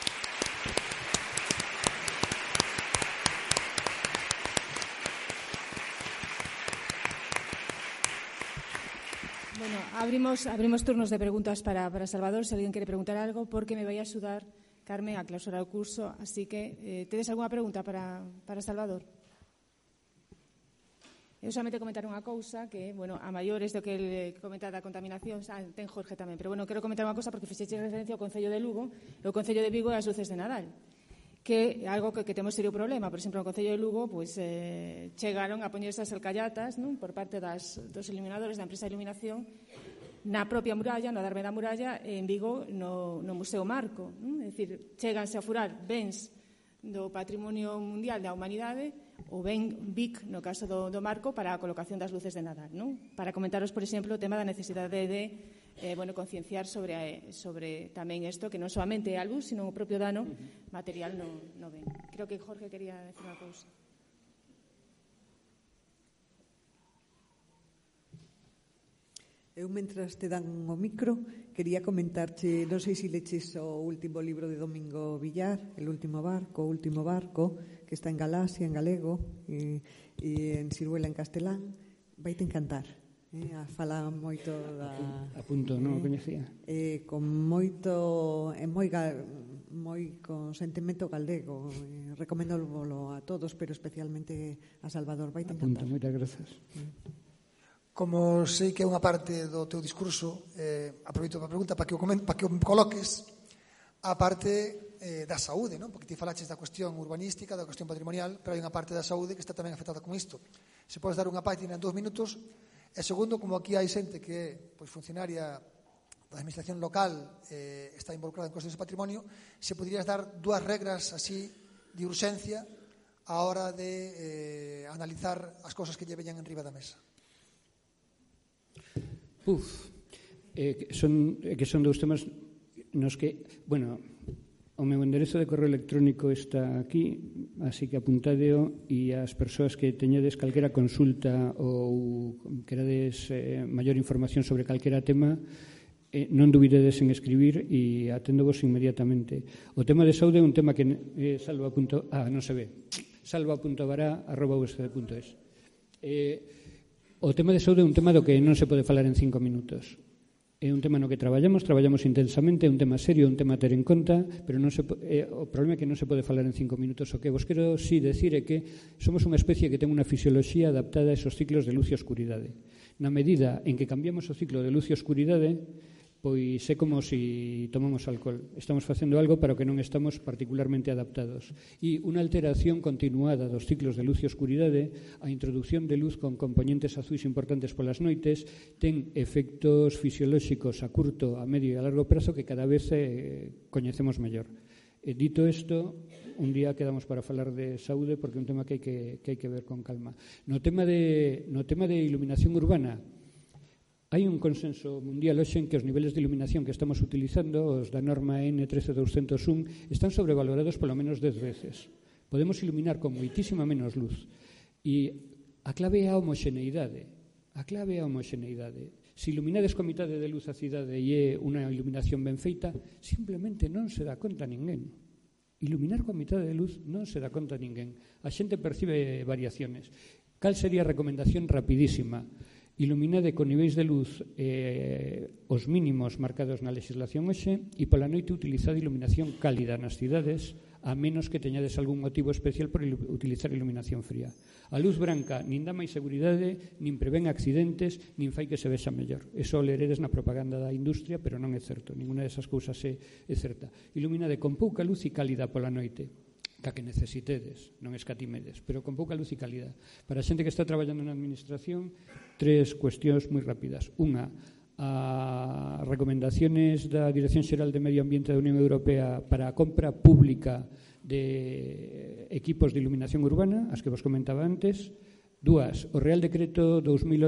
Bueno, abrimos turnos de preguntas para Salvador, se alguén quere preguntar algo, porque me vai axudar Carmen a clausurar o curso, así que tedes algunha pregunta para Salvador? Eu solamente comentar unha cousa que, bueno, a maiores do que ele comenta da contaminación, ten Jorge tamén, pero bueno, quero comentar unha cousa porque fixeche referencia ao Concello de Lugo e o Concello de Vigo e as luces de Nadal, que é algo que temos serio problema. Por exemplo, no Concello de Lugo chegaron a poñer esas alcallatas, non, por parte dos iluminadores da empresa de iluminación na propia muralla, no adarme da muralla, en Vigo, no Museo Marco. Non? É dicir, cheganse a furar bens do patrimonio mundial da humanidade ou ben BIC, no caso do Marco, para a colocación das luces de Nadal. Non? Para comentaros, por exemplo, o tema da necesidade de concienciar sobre tamén isto, que non solamente é a luz, sino o propio dano material no ben. Creo que Jorge quería decir unha cousa. Eu, mentras te dan o micro, quería comentarche, non sei se leches o último libro de Domingo Villar, El último barco, que está en Galaxia, en galego, e en Siruela, en castelán. Vai te encantar. Fala moito da... A punto, non o coñecía. Con moito... moi con sentimento galego. Recomendólo a todos, pero especialmente a Salvador. Vai te encantar. A punto, moitas grazas. Como sei que é unha parte do teu discurso, aproveito a pregunta para que o coloques a parte da saúde, non? Porque ti falaches da cuestión urbanística, da cuestión patrimonial, pero hai unha parte da saúde que está tamén afectada con isto. Se podes dar unha página en 2 minutos. E segundo, como aquí hai xente que é funcionaria da administración local, está involucrada en cuestións de patrimonio, se poderías dar 2 regras así de urxencia a hora de analizar as cousas que lle veñan enriba da mesa. Que son 2 temas nos que, bueno, o meu enderezo de correo electrónico está aquí, así que apuntadeo, e as persoas que teñedes calquera consulta ou querades maior información sobre calquera tema, non dubidedes en escribir e aténdovos inmediatamente. O tema de saúde é un tema que salva.vará@usd.es. O tema de saúde é un tema do que non se pode falar en 5 minutos. É un tema no que traballamos intensamente, é un tema serio, é un tema a ter en conta, pero o problema é que non se pode falar en 5 minutos. O que vos quero decir é que somos unha especie que ten unha fisioloxía adaptada a esos ciclos de luz e oscuridade. Na medida en que cambiamos o ciclo de luz e oscuridade, pois é como se tomamos alcohol. Estamos facendo algo para o que non estamos particularmente adaptados. E unha alteración continuada dos ciclos de luz e oscuridade, a introducción de luz con componentes azuis importantes polas noites, ten efectos fisiolóxicos a curto, a medio e a largo prazo que cada vez coñecemos mellor. Dito isto, un día quedamos para falar de saúde porque é un tema que hai que ver con calma. No tema de iluminación urbana, hai un consenso mundial hoxe en que os niveles de iluminación que estamos utilizando, os da norma N13201, están sobrevalorados polo menos 10 veces. Podemos iluminar con moitísima menos luz. E a clave é a homoxeneidade. Se iluminades con mitade de luz a cidade e é unha iluminación ben feita, simplemente non se dá conta ninguén. Iluminar con mitade de luz non se dá conta ninguén. A xente percibe variaciones. Cal sería a recomendación rapidísima? Iluminade con niveis de luz os mínimos marcados na legislación hoxe e pola noite utilizade iluminación cálida nas cidades, a menos que teñades algún motivo especial por utilizar iluminación fría. A luz branca nin dá máis seguridade, nin prevén accidentes, nin fai que se vexa mellor. Eso leredes na propaganda da industria, pero non é certo. Ninguna desas cousas é certa. Iluminade con pouca luz e cálida pola noite, ca que necesitedes, non escatimedes, pero con pouca luz e calidad. Para a xente que está traballando na administración, 3 cuestións moi rápidas. Unha, as recomendaciones da Dirección Xeral de Medio Ambiente da Unión Europea para a compra pública de equipos de iluminación urbana, as que vos comentaba antes. 2, o Real Decreto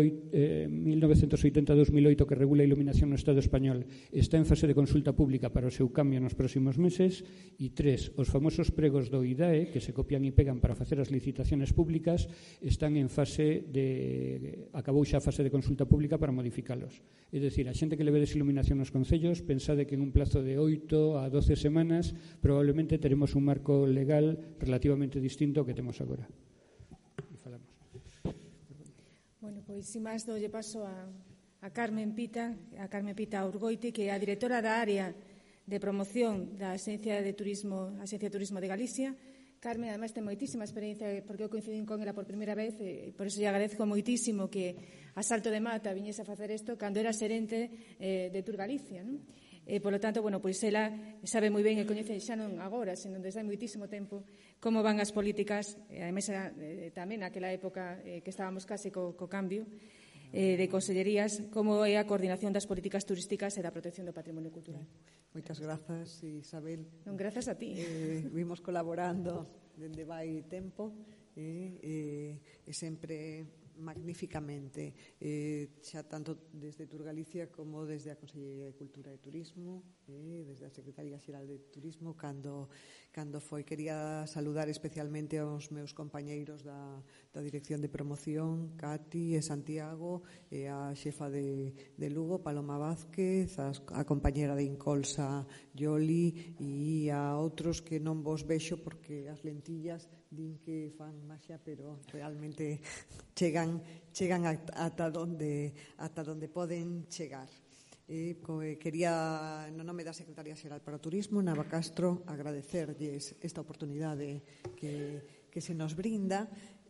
1980-2008 que regula a iluminación no Estado español está en fase de consulta pública para o seu cambio nos próximos meses. E 3, os famosos pregos do IDAE que se copian e pegan para facer as licitaciones públicas están en fase de... acabou xa a fase de consulta pública para modificalos. É dicir, a xente que leve desiluminación nos concellos, pensade que en un plazo de 8 a 12 semanas probablemente teremos un marco legal relativamente distinto ao que temos agora. Bueno, pois, sin máis, dolle paso a a Carmen Pita Urgoiti, que é a directora da área de promoción da Axencia de Turismo de Galicia. Carmen, ademais, ten moitísima experiencia, porque eu coincidín con ela por primeira vez, e por iso lle agradezco moitísimo que a Salto de Mata viñese a facer isto cando era xerente de Tour Galicia, non? Por lo tanto, bueno, pois ela sabe moi ben e coñece xa non agora, senón desde hai moitísimo tempo como van as políticas, ademais tamén naquela época que estábamos case co cambio de consellerías, como é a coordinación das políticas turísticas e da protección do patrimonio cultural. Moitas grazas, Isabel. Non, grazas a ti. Vimos colaborando dende vai tempo e sempre magníficamente, xa tanto desde Tour Galicia como desde a Consellería de Cultura e Turismo, desde a Secretaría Xeral de Turismo, cando foi. Quería saludar especialmente aos meus compañeiros da Dirección de Promoción, Cati e Santiago, e a xefa de Lugo, Paloma Vázquez, a compañera de Incolsa, Yoli, e a outros que non vos vexo porque as lentillas din que fan maxia, pero realmente chegan ata onde poden chegar. Quería, no nome da Secretaría Xeral para o Turismo, Nava Castro, agradecerlles esta oportunidade que se nos brinda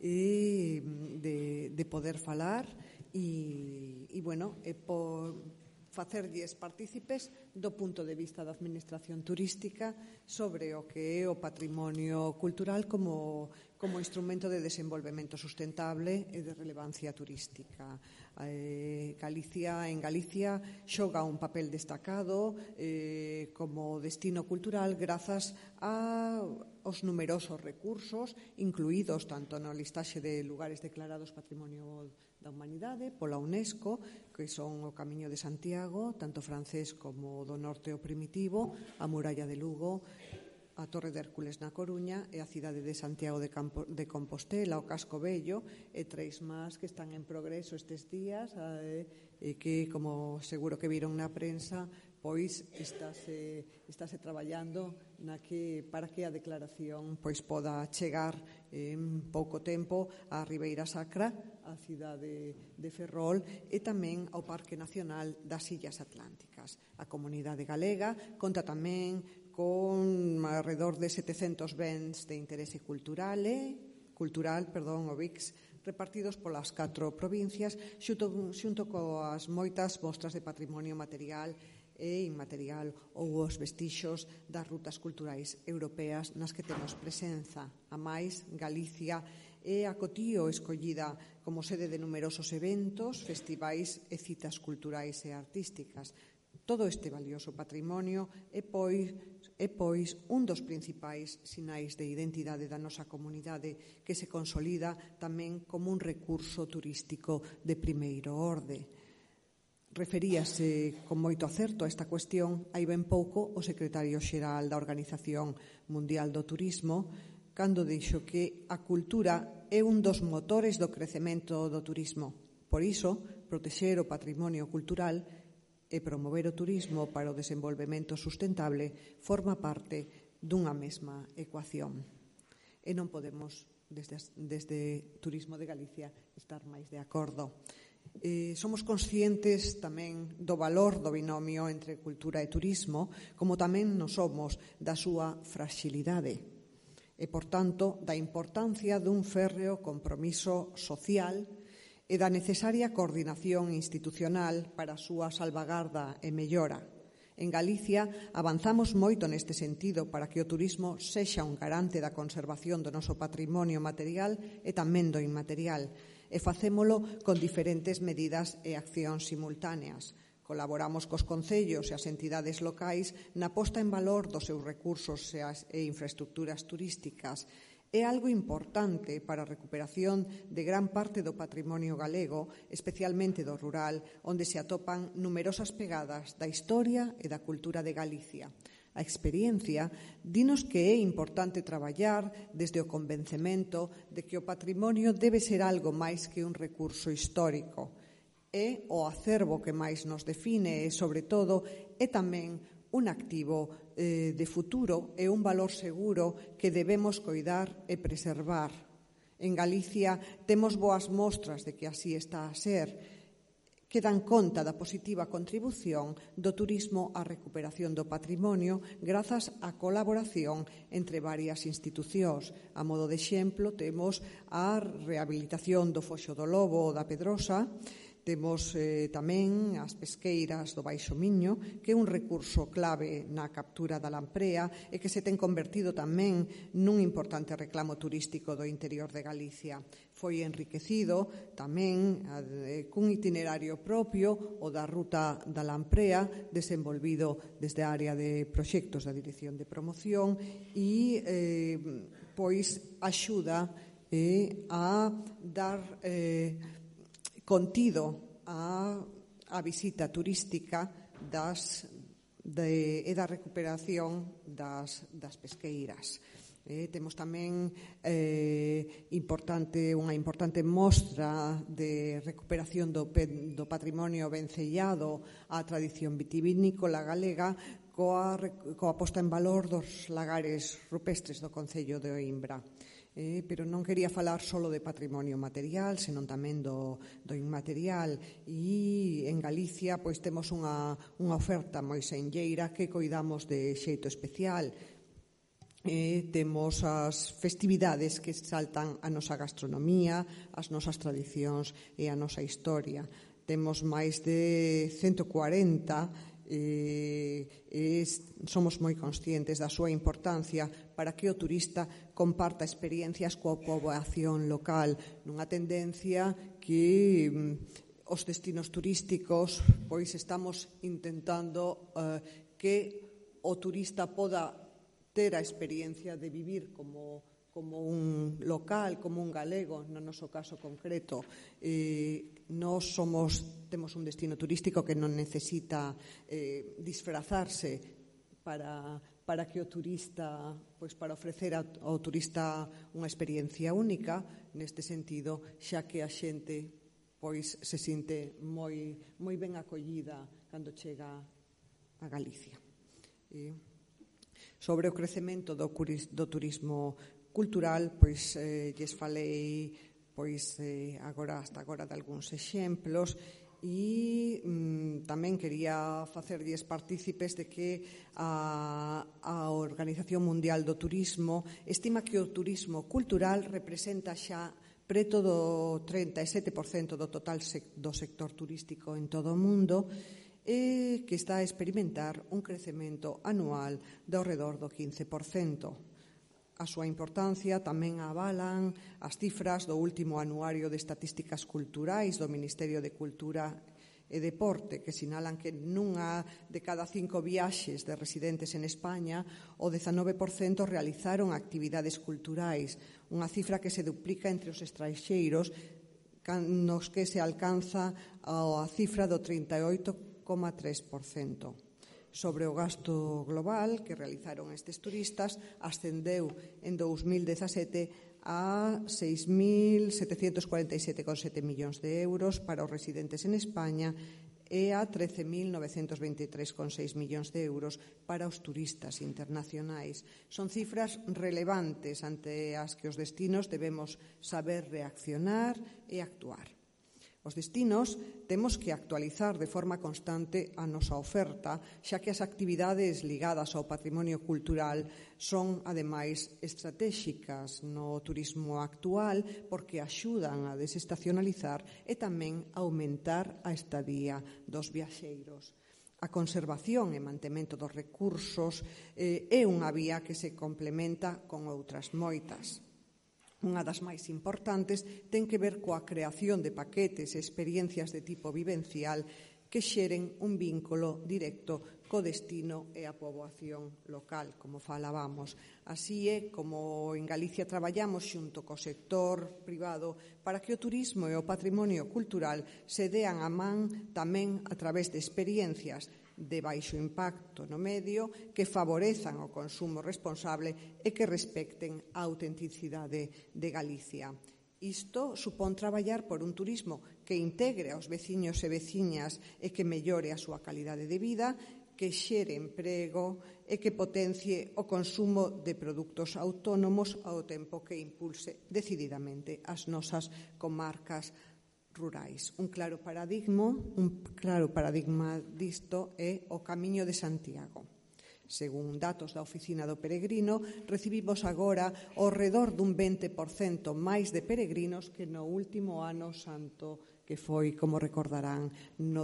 de poder falar e por facerlles partícipes do punto de vista da Administración Turística sobre o que é o patrimonio cultural como instrumento de desenvolvemento sustentable e de relevancia turística. En Galicia xoga un papel destacado como destino cultural grazas aos numerosos recursos incluídos tanto na listaxe de lugares declarados Patrimonio da Humanidade pola UNESCO, que son o Camiño de Santiago, tanto francés como do norte o primitivo, a Muralla de Lugo, a Torre de Hércules na Coruña e a cidade de Santiago de Compostela, o Casco Vello e 3 máis que están en progreso estes días e que, como seguro que viron na prensa, pois estáse traballando para que a declaración pois poda chegar en pouco tempo á Ribeira Sacra, á cidade de Ferrol e tamén ao Parque Nacional das Illas Atlánticas. A comunidade galega conta tamén con alrededor de 700 bens de interese cultural, o BICS, repartidos polas 4 provincias xunto coas moitas mostras de patrimonio material e inmaterial ou os vestixos das rutas culturais europeas nas que temos presenza. A máis, Galicia é a cotío escollida como sede de numerosos eventos, festivais e citas culturais e artísticas. Todo este valioso patrimonio é pois un dos principais sinais de identidade da nosa comunidade que se consolida tamén como un recurso turístico de primeiro orde. Referíase con moito acerto a esta cuestión hai ben pouco o secretario xeral da Organización Mundial do Turismo cando dixo que a cultura é un dos motores do crecemento do turismo. Por iso, protexer o patrimonio cultural e promover o turismo para o desenvolvemento sustentable forma parte dunha mesma ecuación. E non podemos, desde Turismo de Galicia, estar máis de acordo. Somos conscientes tamén do valor do binomio entre cultura e turismo, como tamén nos somos da súa fragilidade e, por tanto, da importancia dun férreo compromiso social e da necesaria coordinación institucional para a súa salvagarda e mellora. En Galicia avanzamos moito neste sentido para que o turismo sexa un garante da conservación do noso patrimonio material e tamén do inmaterial, e facémolo con diferentes medidas e accións simultáneas. Colaboramos cos concellos e as entidades locais na posta en valor dos seus recursos e infraestructuras turísticas. É algo importante para a recuperación de gran parte do patrimonio galego, especialmente do rural, onde se atopan numerosas pegadas da historia e da cultura de Galicia. A experiencia dinos que é importante traballar desde o convencemento de que o patrimonio debe ser algo máis que un recurso histórico. É o acervo que máis nos define e, sobre todo, é tamén un activo de futuro e un valor seguro que debemos coidar e preservar. En Galicia temos boas mostras de que así está a ser. que dan conta da positiva contribución do turismo á recuperación do patrimonio grazas á colaboración entre varias institucións. A modo de exemplo, temos a rehabilitación do Foxo do Lobo ou da Pedrosa, temos tamén as pesqueiras do Baixo Miño, que é un recurso clave na captura da lamprea e que se ten convertido tamén nun importante reclamo turístico do interior de Galicia. Foi enriquecido tamén cun itinerario propio, o da Ruta da Lamprea, desenvolvido desde a área de proxectos da Dirección de Promoción e pois axuda a dar contido a visita turística e da recuperación das pesqueiras. Temos tamén unha importante mostra de recuperación do patrimonio vencellado á tradición vitivinícola galega coa posta en valor dos lagares rupestres do concello de Oímbra. Pero non quería falar só de patrimonio material, senón tamén do inmaterial, e en Galicia pois temos unha oferta moi senlleira que coidamos de xeito especial. Temos as festividades que saltan a nosa gastronomía, as nosas tradicións e a nosa historia. Temos máis de 140 somos moi conscientes da súa importancia para que o turista comparta experiencias coa poboación local, nunha tendencia que os destinos turísticos pois estamos intentando que o turista poda ter a experiencia de vivir como un local, como un galego, no noso caso concreto. Nós temos un destino turístico que non necesita disfrazarse para que o turista, pois para ofrecer ao turista unha experiencia única, neste sentido, xa que a xente pois se sinte moi ben acollida cando chega a Galicia. Sobre o crecemento do turismo cultural, pois lles falei hasta agora de algúns exemplos e tamén quería facerlles partícipes de que a Organización Mundial do Turismo estima que o turismo cultural representa xa preto do 37% do total do sector turístico en todo o mundo e que está a experimentar un crecemento anual de ao redor do 15%. A súa importancia tamén avalan as cifras do último anuario de estatísticas culturais do Ministerio de Cultura e Deporte, que sinalan que nunha de cada 5 viaxes de residentes en España, o 19% realizaron actividades culturais, unha cifra que se duplica entre os estranxeiros, nos que se alcanza a cifra do 38,3%. Sobre o gasto global que realizaron estes turistas ascendeu en 2017 a 6.747,7 millóns de euros para os residentes en España e a 13.923,6 millóns de euros para os turistas internacionais. Son cifras relevantes ante as que os destinos debemos saber reaccionar e actuar. Os destinos temos que actualizar de forma constante a nosa oferta, xa que as actividades ligadas ao patrimonio cultural son, ademais, estratéxicas no turismo actual porque axudan a desestacionalizar e tamén a aumentar a estadía dos viaxeiros. A conservación e mantemento dos recursos é unha vía que se complementa con outras moitas. Unha das máis importantes ten que ver coa creación de paquetes e experiencias de tipo vivencial que xeren un vínculo directo co destino e a poboación local, como falábamos. Así é como en Galicia traballamos xunto co sector privado para que o turismo e o patrimonio cultural se dean a man tamén a través de experiencias de baixo impacto no medio que favorezan o consumo responsable e que respecten a autenticidade de Galicia. Isto supón traballar por un turismo que integre aos veciños e veciñas e que mellore a súa calidade de vida, que xere emprego e que potencie o consumo de produtos autónomos ao tempo que impulse decididamente as nosas comarcas rurais. Un claro paradigma disto é o Camiño de Santiago. Según datos da Oficina do Peregrino, recibimos agora ao redor dun 20% máis de peregrinos que no último ano santo, que foi, como recordarán, no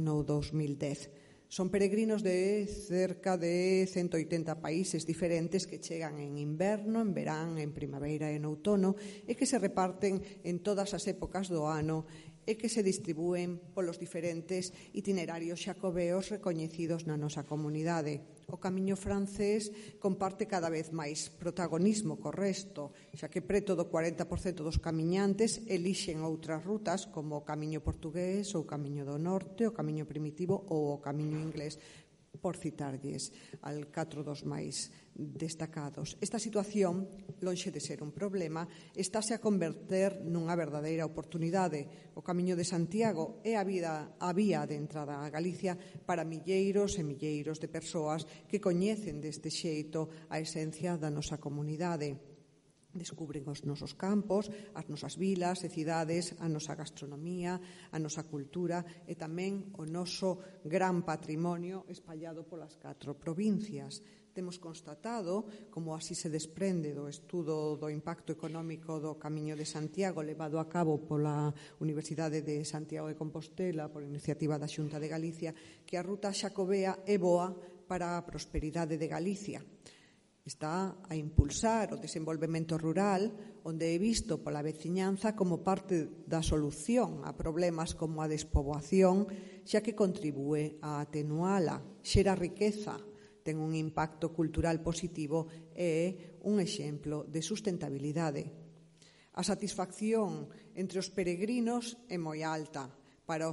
2010. Son peregrinos de cerca de 180 países diferentes que chegan en inverno, en verán, en primavera e en outono e que se reparten en todas as épocas do ano e que se distribúen polos diferentes itinerarios xacobeos recoñecidos na nosa comunidade. O Camiño francés comparte cada vez máis protagonismo co resto, xa que preto do 40% dos camiñantes elixen outras rutas como o Camiño portugués, ou o Camiño do Norte, o Camiño primitivo ou o Camiño inglés, por citarlles al 4 dos máis destacados. Esta situación, lonxe de ser un problema, estáse a converter nunha verdadeira oportunidade. O Camiño de Santiago é a vía de entrada a Galicia para milleiros e milleiros de persoas que coñecen deste xeito a esencia da nosa comunidade. Descubren os nosos campos, as nosas vilas e cidades, a nosa gastronomía, a nosa cultura e tamén o noso gran patrimonio espallado polas 4 provincias. Temos constatado, como así se desprende do estudo do impacto económico do Camiño de Santiago levado a cabo pola Universidade de Santiago de Compostela por iniciativa da Xunta de Galicia, que a ruta xacobea é boa para a prosperidade de Galicia. Está a impulsar o desenvolvemento rural, onde é visto pola veciñanza como parte da solución a problemas como a despoboación, xa que contribúe a atenuala, xera riqueza, ten un impacto cultural positivo e é un exemplo de sustentabilidade. A satisfacción entre os peregrinos é moi alta, para o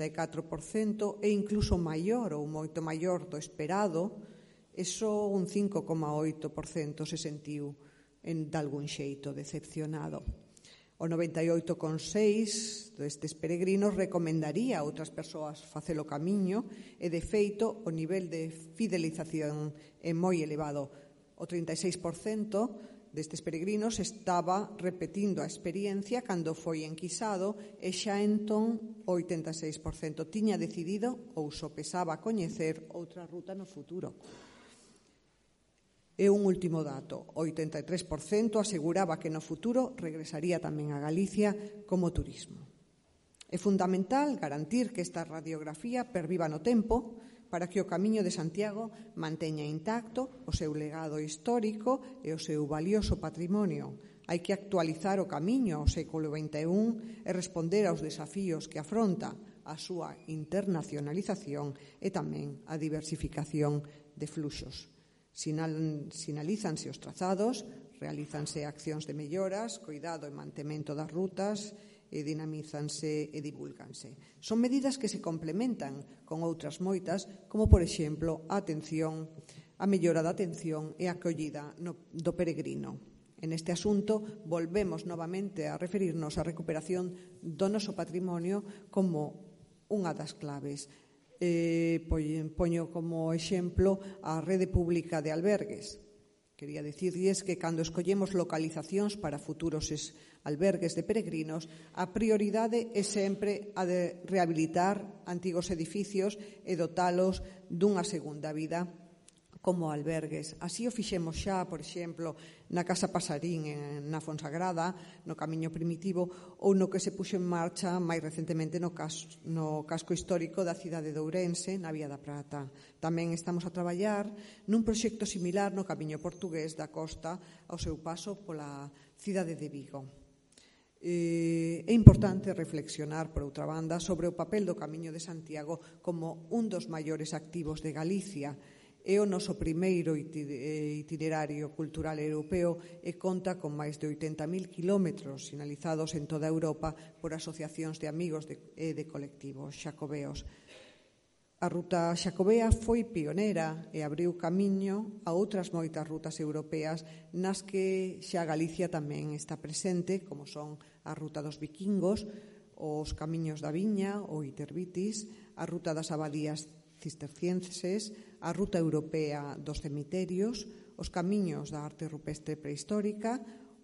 64% e incluso maior ou moito maior do esperado. E só un 5,8% se sentiu de algún xeito decepcionado. O 98,6% destes peregrinos recomendaría a outras persoas facer o camiño e, de feito, o nivel de fidelización é moi elevado. O 36% destes peregrinos estaba repetindo a experiencia cando foi enquisado e xa entón o 86% tiña decidido ou sopesaba coñecer outra ruta no futuro. E un último dato, o 83% aseguraba que no futuro regresaría tamén a Galicia como turismo. É fundamental garantir que esta radiografía perviva no tempo para que o Camiño de Santiago manteña intacto o seu legado histórico e o seu valioso patrimonio. Hai que actualizar o camiño ao século XXI e responder aos desafíos que afronta a súa internacionalización e tamén a diversificación de fluxos. Sinalízanse os trazados, realízanse accións de melloras, cuidado e mantemento das rutas e dinamízanse e divulganse. Son medidas que se complementan con outras moitas, como, por exemplo, a mellora da atención e a acollida do peregrino. En este asunto, volvemos novamente a referirnos á recuperación do noso patrimonio como unha das claves. Poño como exemplo a rede pública de albergues. Quería dicirlles que cando escollemos localizacións para futuros albergues de peregrinos, a prioridade é sempre a de rehabilitar antigos edificios e dotalos dunha segunda vida como albergues. Así o fixemos xa, por exemplo, na Casa Pasarín na Fonsagrada, no Camiño Primitivo, ou no que se puxo en marcha máis recentemente no casco histórico da cidade de Ourense, na Vía da Prata. Tamén estamos a traballar nun proxecto similar no Camiño Portugués da Costa ao seu paso pola cidade de Vigo. É importante reflexionar, por outra banda, sobre o papel do Camiño de Santiago como un dos maiores activos de Galicia. É o noso primeiro itinerario cultural europeo e conta con máis de 80.000 kilómetros sinalizados en toda Europa por asociacións de amigos e de colectivos xacobeos. A ruta xacobea foi pionera e abriu camiño a outras moitas rutas europeas nas que xa Galicia tamén está presente, como son a ruta dos vikingos, os camiños da viña ou Iterbitis, a ruta das abadías cistercienses, a ruta europea dos cemiterios, os camiños da arte rupestre prehistórica,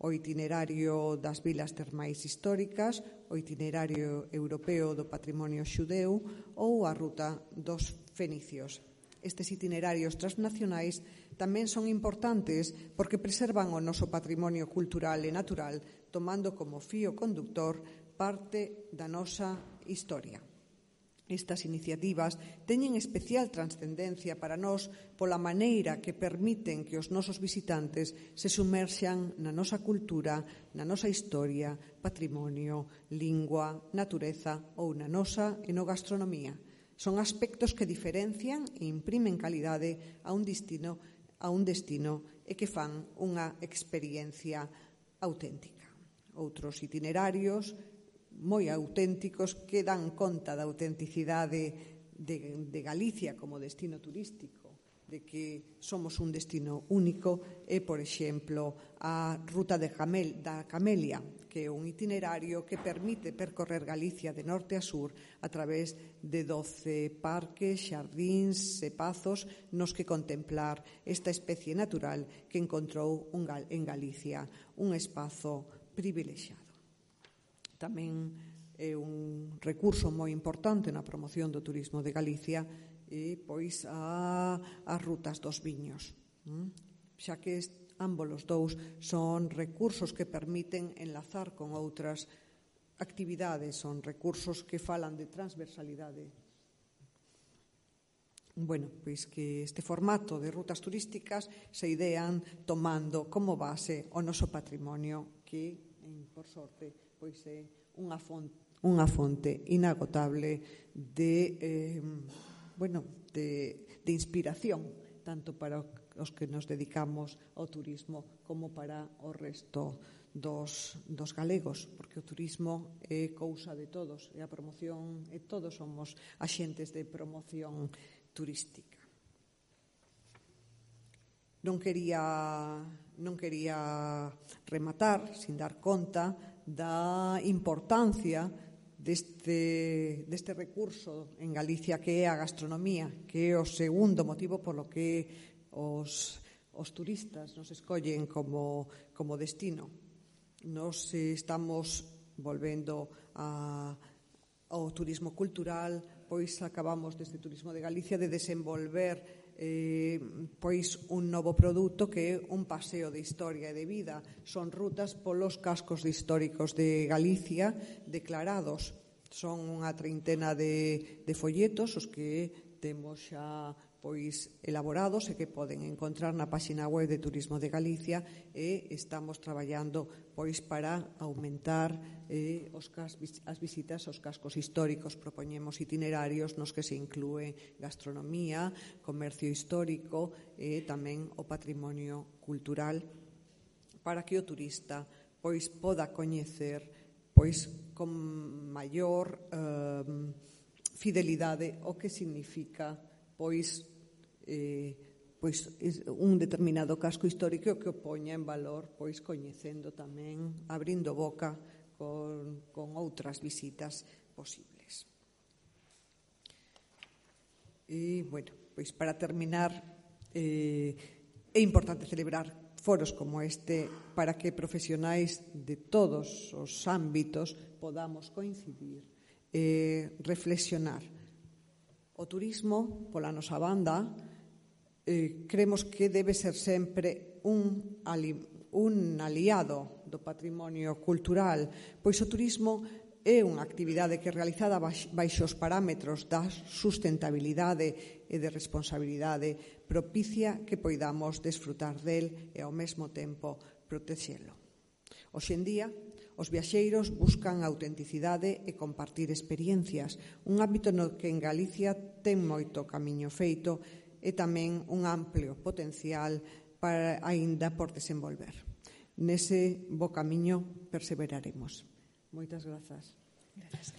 o itinerario das vilas termais históricas, o itinerario europeo do patrimonio xudeu ou a ruta dos fenicios. Estes itinerarios transnacionais tamén son importantes porque preservan o noso patrimonio cultural e natural, tomando como fío conductor parte da nosa historia. Estas iniciativas teñen especial transcendencia para nós pola maneira que permiten que os nosos visitantes se sumerxan na nosa cultura, na nosa historia, patrimonio, lingua, natureza ou na nosa enogastronomía. Son aspectos que diferencian e imprimen calidade a un destino e que fan unha experiencia auténtica. Outros itinerarios moi auténticos que dan conta da autenticidade de Galicia como destino turístico, de que somos un destino único, e, por exemplo, a Ruta da Camelia, que é un itinerario que permite percorrer Galicia de norte a sur a través de 12 parques, xardíns e pazos nos que contemplar esta especie natural que encontrou en Galicia un espazo privilexiado. Tamén é un recurso moi importante na promoción do turismo de Galicia e, pois, as rutas dos viños, xa que ambos os dous son recursos que permiten enlazar con outras actividades, son recursos que falan de transversalidade. Bueno, pois que este formato de rutas turísticas se idean tomando como base o noso patrimonio que, por sorte, pois é unha fonte inagotable de inspiración, tanto para os que nos dedicamos ao turismo como para o resto dos galegos, porque o turismo é cousa de todos, e a promoción, e todos somos axentes de promoción turística. Non quería rematar sin dar conta da importancia deste recurso en Galicia que é a gastronomía, que é o segundo motivo polo que os turistas nos escollen como destino. Nos estamos volvendo ao turismo cultural, pois acabamos deste turismo de Galicia de desenvolver pois un novo produto que é un paseo de historia e de vida. Son rutas polos cascos históricos de Galicia declarados. Son unha treintena de folletos os que temos xa pois elaborados e que poden encontrar na páxina web de Turismo de Galicia, e estamos traballando pois para aumentar as visitas aos cascos históricos. Propoñemos itinerarios nos que se inclúe gastronomía, comercio histórico e tamén o patrimonio cultural, para que o turista pois poda coñecer pois con maior fidelidade o que significa pois un determinado casco histórico que o poña en valor, pois coñecendo tamén, abrindo boca con outras visitas posibles. E, bueno, pois para terminar, é importante celebrar foros como este para que profesionais de todos os ámbitos podamos coincidir e reflexionar. O turismo, pola nosa banda, creemos que debe ser sempre un aliado do patrimonio cultural, pois o turismo é unha actividade que realizada baixo os parámetros da sustentabilidade e de responsabilidade propicia que poidamos desfrutar del e ao mesmo tempo protexelo. Hoxe en día, os viaxeiros buscan autenticidade e compartir experiencias, un ámbito no que en Galicia ten moito camiño feito e tamén un amplio potencial para aínda por desenvolver. Nese bo camiño perseveraremos. Moitas grazas. Gracias.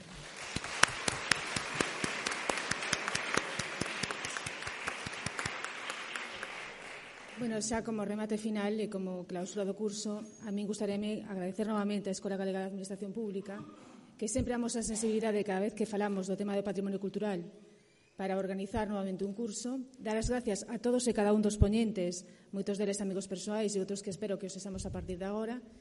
Bueno, xa como remate final e como clausura do curso, a min gustaríame agradecer novamente á Escola Galega de Administración Pública, que sempre amosa a sensibilidade cada vez que falamos do tema do patrimonio cultural para organizar novamente un curso. Dar as gracias a todos e cada un dos poñentes, moitos deles amigos persoais e outros que espero que os sexamos a partir de agora,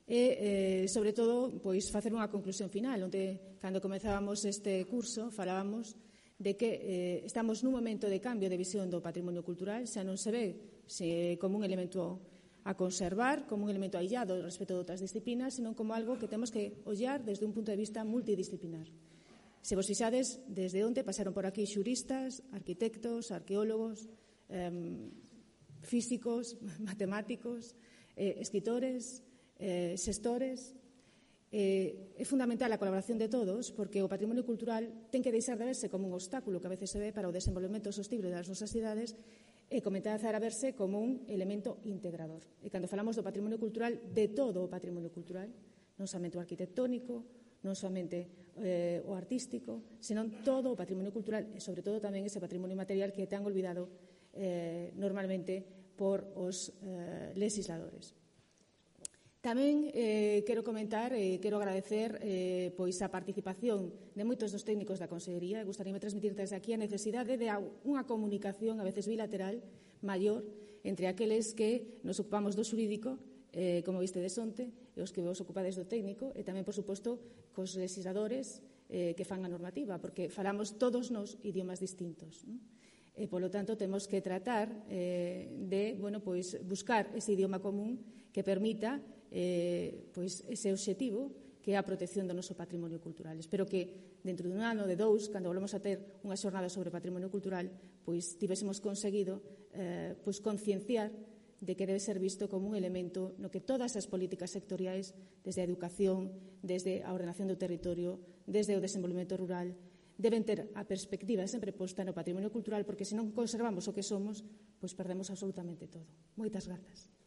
e, sobre todo, pois facer unha conclusión final, onde, cando comezábamos este curso, falábamos de que estamos nun momento de cambio de visión do patrimonio cultural, xa non se ve como un elemento a conservar, como un elemento aillado respecto de outras disciplinas, senón como algo que temos que ollar desde un punto de vista multidisciplinar. Se vos fixades, desde onde pasaron por aquí xuristas, arquitectos, arqueólogos, físicos, matemáticos, escritores, xestores. É fundamental a colaboración de todos, porque o patrimonio cultural ten que deixar de verse como un obstáculo que a veces se ve para o desenvolvemento sostible das nosas cidades e comezar a verse como un elemento integrador. E cando falamos do patrimonio cultural, de todo o patrimonio cultural, non somente o arquitectónico, non somente o artístico, senón todo o patrimonio cultural e, sobre todo, tamén ese patrimonio material que ten olvidado normalmente por os legisladores. Tamén quero comentar e quero agradecer pois a participación de moitos dos técnicos da Consellería. Gustaríame transmitir desde aquí a necesidade de unha comunicación a veces bilateral maior entre aqueles que nos ocupamos do xurídico, como vistedes onte, e os que vos ocupades do técnico, e tamén, por suposto, cos legisladores que fan a normativa, porque falamos todos nos idiomas distintos, non? E, polo tanto, temos que tratar de buscar ese idioma común que permita ese obxectivo que é a protección do noso patrimonio cultural. Espero que dentro dun ano, de dous, cando volvemos a ter unha xornada sobre patrimonio cultural, tivésemos conseguido concienciar de que debe ser visto como un elemento no que todas as políticas sectoriais, desde a educación, desde a ordenación do territorio, desde o desenvolvemento rural, deben ter a perspectiva sempre posta no patrimonio cultural, porque se non conservamos o que somos, pois perdemos absolutamente todo. Moitas grazas.